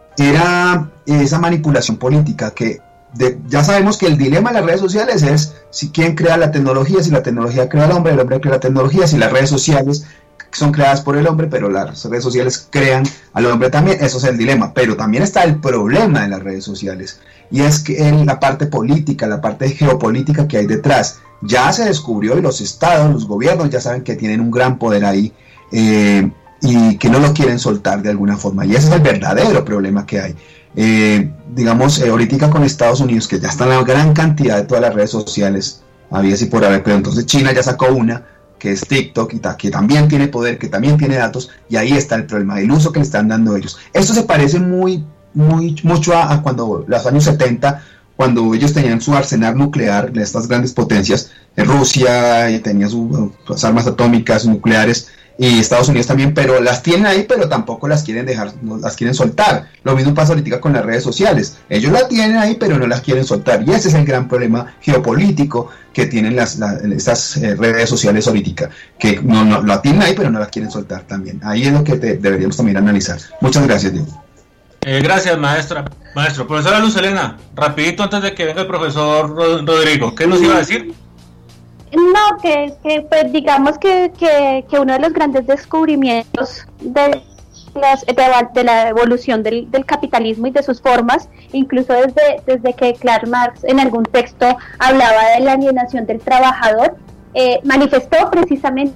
era esa manipulación política que ya sabemos que el dilema de las redes sociales es quién crea la tecnología, si la tecnología crea al hombre, el hombre crea la tecnología, si las redes sociales son creadas por el hombre, pero las redes sociales crean al hombre también. Eso es el dilema, pero también está el problema de las redes sociales, y es que en la parte política, la parte geopolítica que hay detrás, ya se descubrió, y los estados, los gobiernos ya saben que tienen un gran poder ahí, y que no lo quieren soltar de alguna forma, y ese es el verdadero problema que hay. Digamos, ahorita con Estados Unidos, que ya están la gran cantidad de todas las redes sociales, había así por haber, pero entonces China ya sacó una, que es TikTok, que también tiene poder, que también tiene datos, y ahí está el problema, el uso que le están dando ellos. Esto se parece mucho a cuando los años 70, cuando ellos tenían su arsenal nuclear, de estas grandes potencias, Rusia tenía sus armas atómicas, nucleares, y Estados Unidos también, pero las tienen ahí, pero tampoco las quieren dejar, no las quieren soltar. Lo mismo pasa ahorita con las redes sociales. Ellos las tienen ahí, pero no las quieren soltar. Y ese es el gran problema geopolítico que tienen estas redes sociales ahorita, que no la tienen ahí, pero no las quieren soltar también. Ahí es lo que deberíamos también analizar. Muchas gracias, Diego. Gracias, maestro. Profesora Luz Helena, rapidito antes de que venga el profesor Rodrigo, ¿qué nos iba a decir? No, que pues digamos que uno de los grandes descubrimientos de la evolución del capitalismo y de sus formas, incluso desde que Karl Marx en algún texto hablaba de la alienación del trabajador, manifestó precisamente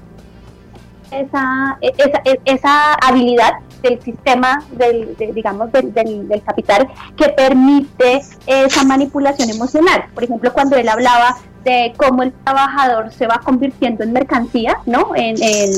esa habilidad del sistema del capital que permite esa manipulación emocional. Por ejemplo, cuando él hablaba de cómo el trabajador se va convirtiendo en mercancía, ¿no? En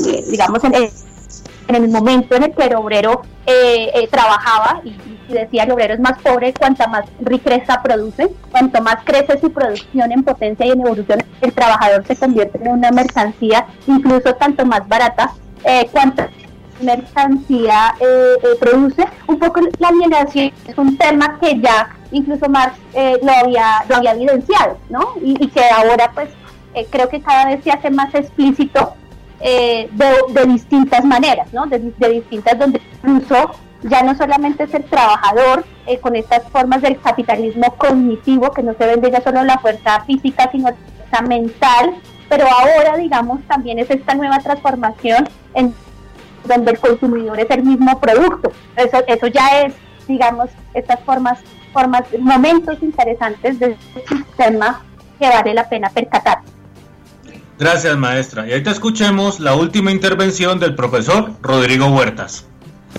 el momento en el que el obrero trabajaba, y decía, el obrero es más pobre cuanta más riqueza produce, cuanto más crece su producción en potencia y en evolución, el trabajador se convierte en una mercancía, incluso tanto más barata, cuanta mercancía produce. Un poco la alienación es un tema que ya incluso Marx lo había evidenciado, ¿no? Y que ahora pues creo que cada vez se hace más explícito de distintas maneras, ¿no? De distintas, donde incluso ya no solamente es el trabajador con estas formas del capitalismo cognitivo, que no se vende ya solo la fuerza física, sino la fuerza mental, pero ahora, digamos, también es esta nueva transformación en donde el consumidor es el mismo producto. Eso ya es, digamos, estas formas, momentos interesantes del sistema que vale la pena percatar. Gracias, maestra. Y ahorita escuchemos la última intervención del profesor Rodrigo Huertas.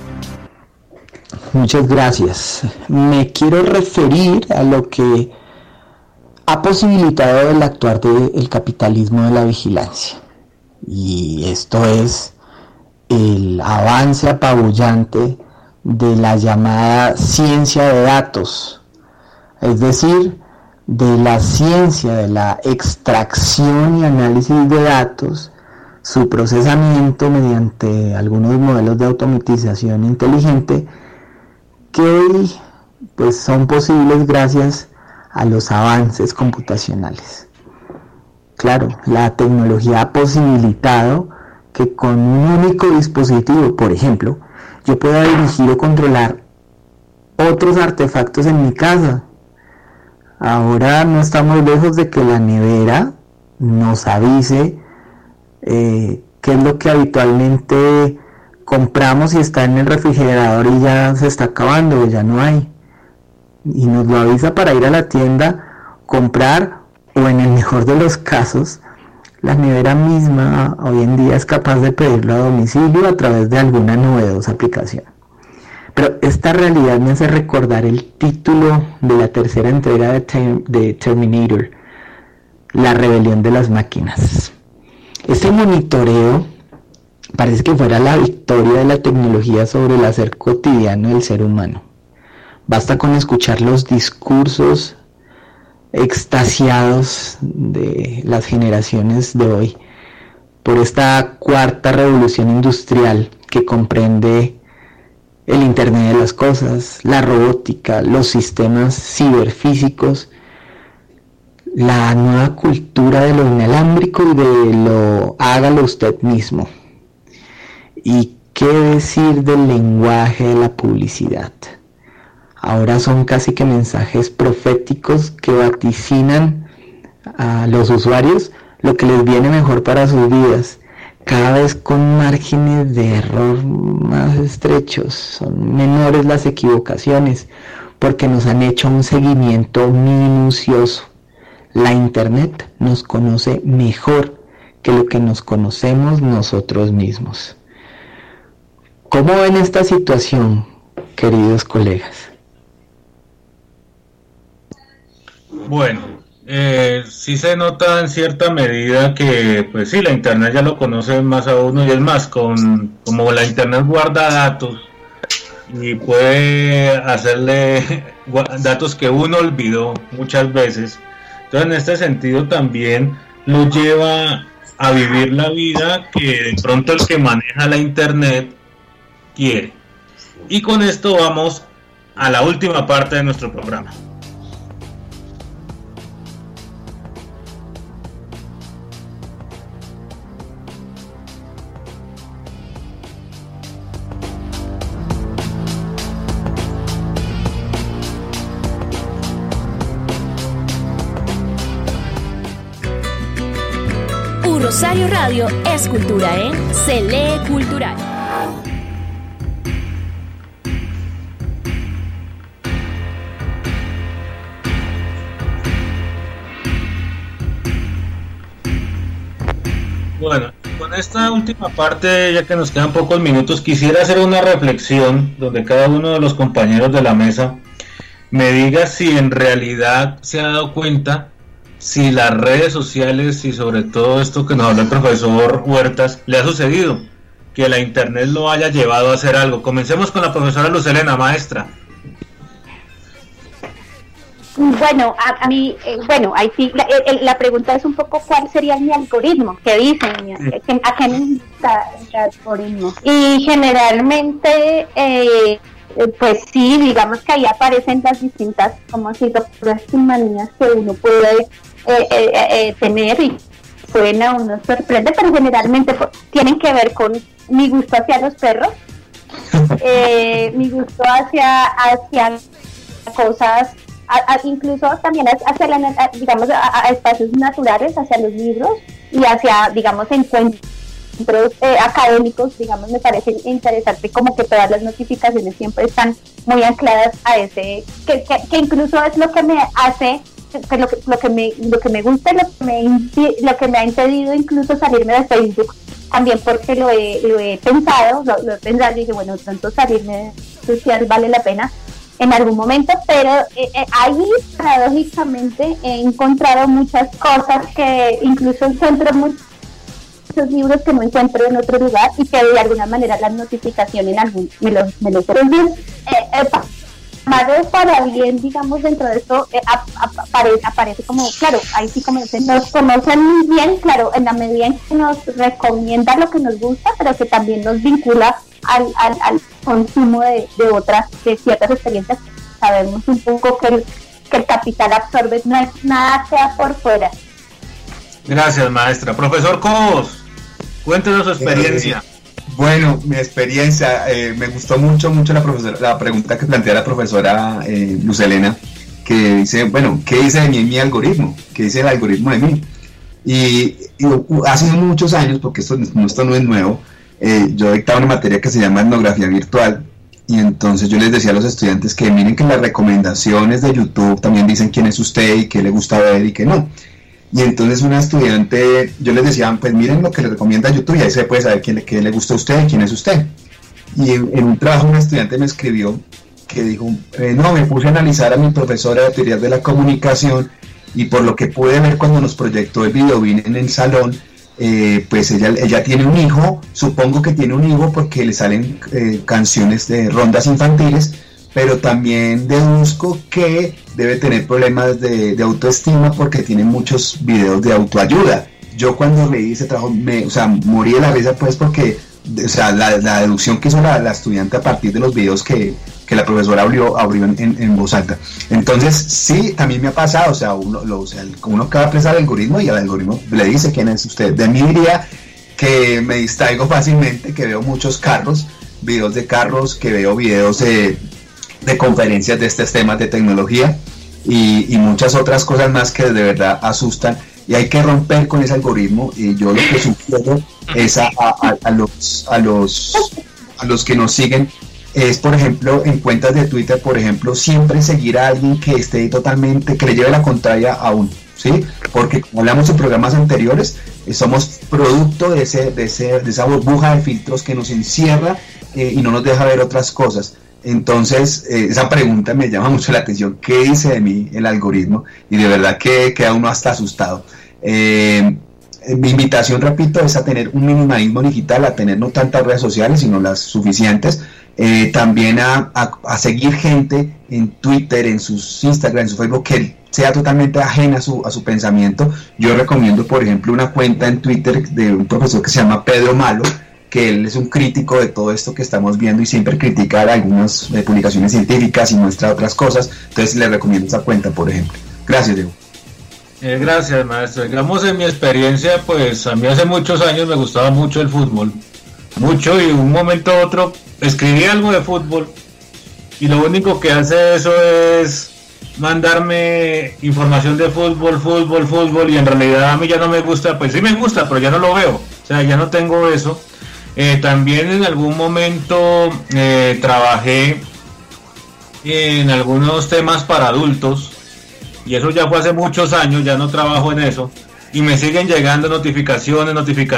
Muchas gracias. Me quiero referir a lo que ha posibilitado el actuar del capitalismo de la vigilancia. Y esto es el avance apabullante de la llamada ciencia de datos, es decir, de la ciencia de la extracción y análisis de datos, su procesamiento mediante algunos modelos de automatización inteligente que hoy pues son posibles gracias a los avances computacionales. Claro, la tecnología ha posibilitado que con un único dispositivo, por ejemplo, yo pueda dirigir o controlar otros artefactos en mi casa. Ahora no estamos lejos de que la nevera nos avise qué es lo que habitualmente compramos y está en el refrigerador y ya se está acabando, ya no hay. Y nos lo avisa para ir a la tienda, comprar, o en el mejor de los casos, la nevera misma hoy en día es capaz de pedirlo a domicilio a través de alguna novedosa aplicación. Pero esta realidad me hace recordar el título de la tercera entrega de Terminator, La rebelión de las máquinas. Este monitoreo parece que fuera la victoria de la tecnología sobre el hacer cotidiano del ser humano. Basta con escuchar los discursos extasiados de las generaciones de hoy por esta cuarta revolución industrial que comprende el Internet de las cosas, la robótica, los sistemas ciberfísicos, la nueva cultura de lo inalámbrico y de lo hágalo usted mismo. ¿Y qué decir del lenguaje de la publicidad? Ahora son casi que mensajes proféticos que vaticinan a los usuarios lo que les viene mejor para sus vidas. cada vez con márgenes de error más estrechos, son menores las equivocaciones, porque nos han hecho un seguimiento minucioso. La Internet nos conoce mejor que lo que nos conocemos nosotros mismos. ¿Cómo ven esta situación, queridos colegas? Bueno, sí se nota en cierta medida que, pues sí, la Internet ya lo conoce más a uno, y es más, como la Internet guarda datos y puede hacerle datos que uno olvidó muchas veces, entonces en este sentido también lo lleva a vivir la vida que de pronto el que maneja la Internet quiere. Y con esto vamos a la última parte de nuestro programa. Rosario Radio es cultura en Se Lee Cultural. Bueno, con esta última parte, ya que nos quedan pocos minutos, quisiera hacer una reflexión donde cada uno de los compañeros de la mesa me diga si en realidad se ha dado cuenta si las redes sociales y sobre todo esto que nos habló el profesor Huertas le ha sucedido, que la Internet lo haya llevado a hacer algo. Comencemos con la profesora Luz Helena, maestra. Bueno, a mí, bueno, ahí sí, la pregunta es un poco cuál sería mi algoritmo, ¿qué dicen? ¿A qué me gusta el algoritmo? Y generalmente, pues sí, digamos que ahí aparecen las distintas, como así, locuras y manías que uno puede tener y pueden a uno sorprender, pero generalmente tienen que ver con mi gusto hacia los perros, mi gusto hacia cosas, incluso también hacia digamos a espacios naturales, hacia los libros y hacia, digamos, encuentros académicos. Digamos, me parece interesante como que todas las notificaciones siempre están muy ancladas a ese, que incluso es lo que me hace, pues lo que me gusta, lo que me ha impedido incluso salirme de Facebook, también porque lo he pensado y dije, bueno, tanto salirme social vale la pena en algún momento, pero ahí paradójicamente he encontrado muchas cosas que incluso encuentro muchos libros que no encuentro en otro lugar y que de alguna manera las notificaciones me los entonces, para bien, digamos, dentro de esto aparece como, claro, ahí sí como dicen, nos conocen muy bien, claro, en la medida en que nos recomienda lo que nos gusta, pero que también nos vincula al consumo de ciertas experiencias. Sabemos un poco que el capital absorbe, no es nada sea por fuera. Gracias, maestra. Profesor Cobos, cuéntenos su experiencia. Bueno, mi experiencia, me gustó mucho la pregunta que plantea la profesora Luz Helena, que dice, bueno, ¿qué dice de mí mi algoritmo? ¿Qué dice el algoritmo de mí? Y hace muchos años, porque esto no es nuevo, yo dictaba una materia que se llama etnografía virtual, y entonces yo les decía a los estudiantes que miren que las recomendaciones de YouTube también dicen quién es usted y qué le gusta ver y qué no. Y entonces una estudiante, yo les decía, pues miren lo que le recomienda YouTube y ahí se puede saber qué le gusta a usted y quién es usted. Y en un trabajo un estudiante me escribió que dijo, no, me puse a analizar a mi profesora de teoría de la comunicación y por lo que pude ver cuando nos proyectó el videobeam en el salón, pues ella tiene un hijo, supongo que tiene un hijo porque le salen canciones de rondas infantiles, pero también deduzco que debe tener problemas de autoestima porque tiene muchos videos de autoayuda. Yo cuando leí ese trabajo, morí de la risa, pues porque la deducción que hizo la estudiante a partir de los videos que la profesora abrió en voz alta. Entonces, sí, también me ha pasado, uno acaba de presar el algoritmo y el algoritmo le dice quién es usted. De mí diría que me distraigo fácilmente, que veo muchos videos de carros, que veo videos de conferencias de estos temas de tecnología y muchas otras cosas más que de verdad asustan. y hay que romper con ese algoritmo. Y yo lo que sugiero es a los que nos siguen es, por ejemplo, en cuentas de Twitter, por ejemplo, siempre seguir a alguien que esté totalmente, que le lleve la contraria a uno, ¿sí? Porque como hablamos en programas anteriores, somos producto de esa burbuja de filtros que nos encierra y no nos deja ver otras cosas. Entonces, esa pregunta me llama mucho la atención. ¿Qué dice de mí el algoritmo? Y de verdad que queda uno hasta asustado. Mi invitación, repito, es a tener un minimalismo digital, a tener no tantas redes sociales, sino las suficientes. También a seguir gente en Twitter, en sus Instagram, en su Facebook, que sea totalmente ajena a su pensamiento. Yo recomiendo, por ejemplo, una cuenta en Twitter de un profesor que se llama Pedro Malo, que él es un crítico de todo esto que estamos viendo y siempre critica algunas publicaciones científicas y muestra otras cosas. Entonces le recomiendo esa cuenta, por ejemplo. Gracias, Diego. Gracias, maestro. Digamos, en mi experiencia, pues a mí hace muchos años me gustaba mucho el fútbol, mucho, y un momento a otro escribí algo de fútbol y lo único que hace eso es mandarme información de fútbol, y en realidad a mí ya no me gusta. Pues sí me gusta, pero ya no lo veo, o sea, ya no tengo eso. También en algún momento trabajé en algunos temas para adultos, y eso ya fue hace muchos años, ya no trabajo en eso, y me siguen llegando notificaciones,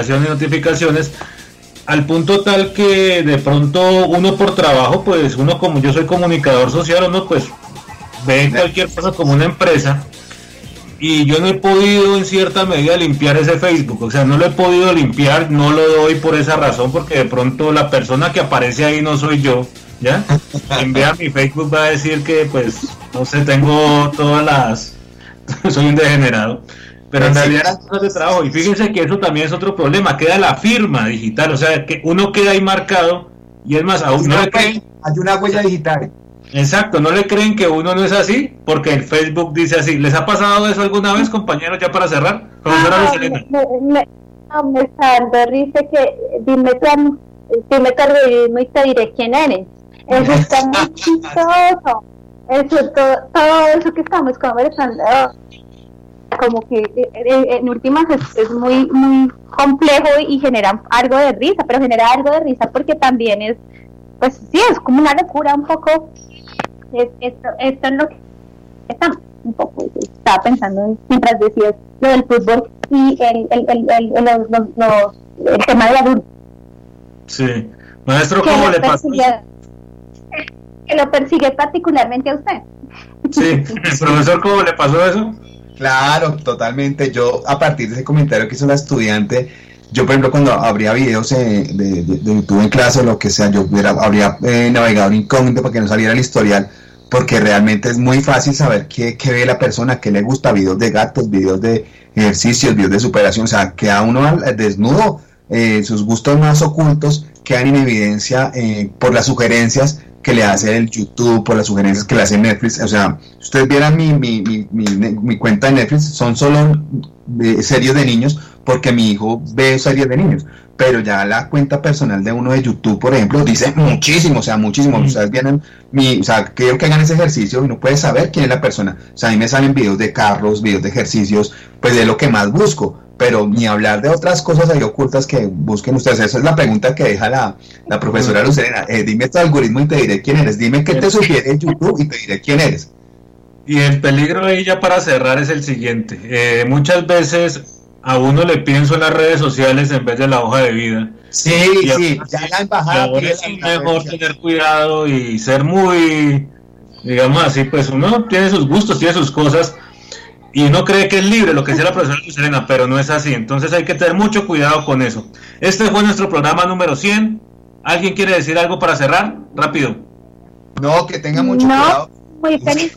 al punto tal que de pronto uno por trabajo, pues uno, como yo soy comunicador social, uno pues ve cualquier cosa como una empresa, y yo no he podido en cierta medida limpiar ese Facebook, o sea, no lo he podido limpiar, no lo doy por esa razón, porque de pronto la persona que aparece ahí no soy yo, ¿ya? Quien vea mi Facebook va a decir que, pues, no sé, tengo todas las... soy un degenerado, pero en realidad eran cosas de trabajo. Y fíjense que eso también es otro problema, queda la firma digital, o sea, que uno queda ahí marcado, y es más, aún no le creen... Hay una huella digital. Exacto, no le creen que uno no es así, porque el Facebook dice así. ¿Les ha pasado eso alguna vez, compañeros, ya para cerrar? Profesora Lucelena. Me está dando risa que dime tu algoritmo y te diré quién eres. Eso está muy chistoso. Eso, todo eso que estamos conversando, como que en últimas es muy complejo y genera algo de risa, pero genera algo de risa porque también es, pues sí, es como una locura un poco. Esto es lo que está un poco, estaba pensando mientras decías lo del fútbol y el tema del adulto. Sí, maestro, ¿cómo le pasó? Que lo persigue particularmente a usted. Sí, profesor, ¿cómo le pasó eso? Claro, totalmente. Yo, a partir de ese comentario que hizo la estudiante, yo, por ejemplo, cuando abría videos de YouTube en clase o lo que sea, yo habría navegador incógnito para que no saliera el historial, porque realmente es muy fácil saber qué ve la persona, qué le gusta, videos de gatos, videos de ejercicios, videos de superación, o sea, queda uno al desnudo, sus gustos más ocultos quedan en evidencia por las sugerencias que le hace el YouTube, por las sugerencias que le hace Netflix. O sea, si ustedes vieran mi cuenta de Netflix, son solo series de niños, porque mi hijo ve series de niños, pero ya la cuenta personal de uno de YouTube, por ejemplo, dice muchísimo, o sea, muchísimo. Ustedes vienen, o sea, quiero que hagan ese ejercicio y no puedes saber quién es la persona. O sea, a mí me salen videos de carros, videos de ejercicios, pues de lo que más busco, pero ni hablar de otras cosas ahí ocultas que busquen ustedes. Esa es la pregunta que deja la profesora Lucelena. Dime tu algoritmo y te diré quién eres. Dime qué te sugiere YouTube y te diré quién eres. Y el peligro ahí, ya para cerrar, es el siguiente. Muchas veces a uno le pienso en las redes sociales en vez de la hoja de vida. Sí, ya la embajada. Ahora es mejor tener cuidado y ser muy, digamos así, pues uno tiene sus gustos, tiene sus cosas, y uno cree que es libre, lo que sea la profesora Lucelena, pero no es así. Entonces hay que tener mucho cuidado con eso. Este fue nuestro programa número 100. ¿Alguien quiere decir algo para cerrar? Rápido. No, que tenga mucho cuidado. Muy feliz.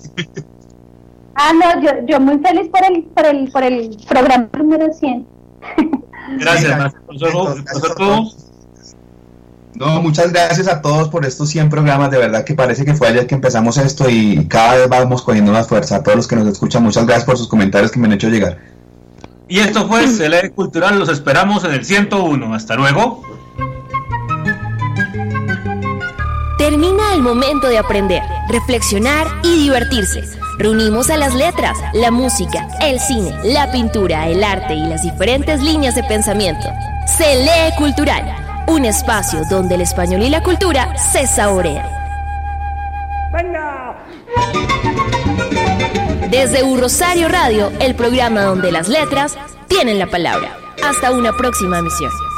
Yo muy feliz por el programa número 100. Gracias, profesor. No, muchas gracias a todos por estos 100 programas. De verdad que parece que fue ayer que empezamos esto y cada vez vamos cogiendo más fuerza. A todos los que nos escuchan, muchas gracias por sus comentarios que me han hecho llegar. Y esto fue CLE Cultural. Los esperamos en el 101. Hasta luego. Termina el momento de aprender, reflexionar y divertirse. Reunimos a las letras, la música, el cine, la pintura, el arte y las diferentes líneas de pensamiento. Se lee Cultural, un espacio donde el español y la cultura se saborean. ¡Venga! Desde U Rosario Radio, el programa donde las letras tienen la palabra. Hasta una próxima emisión.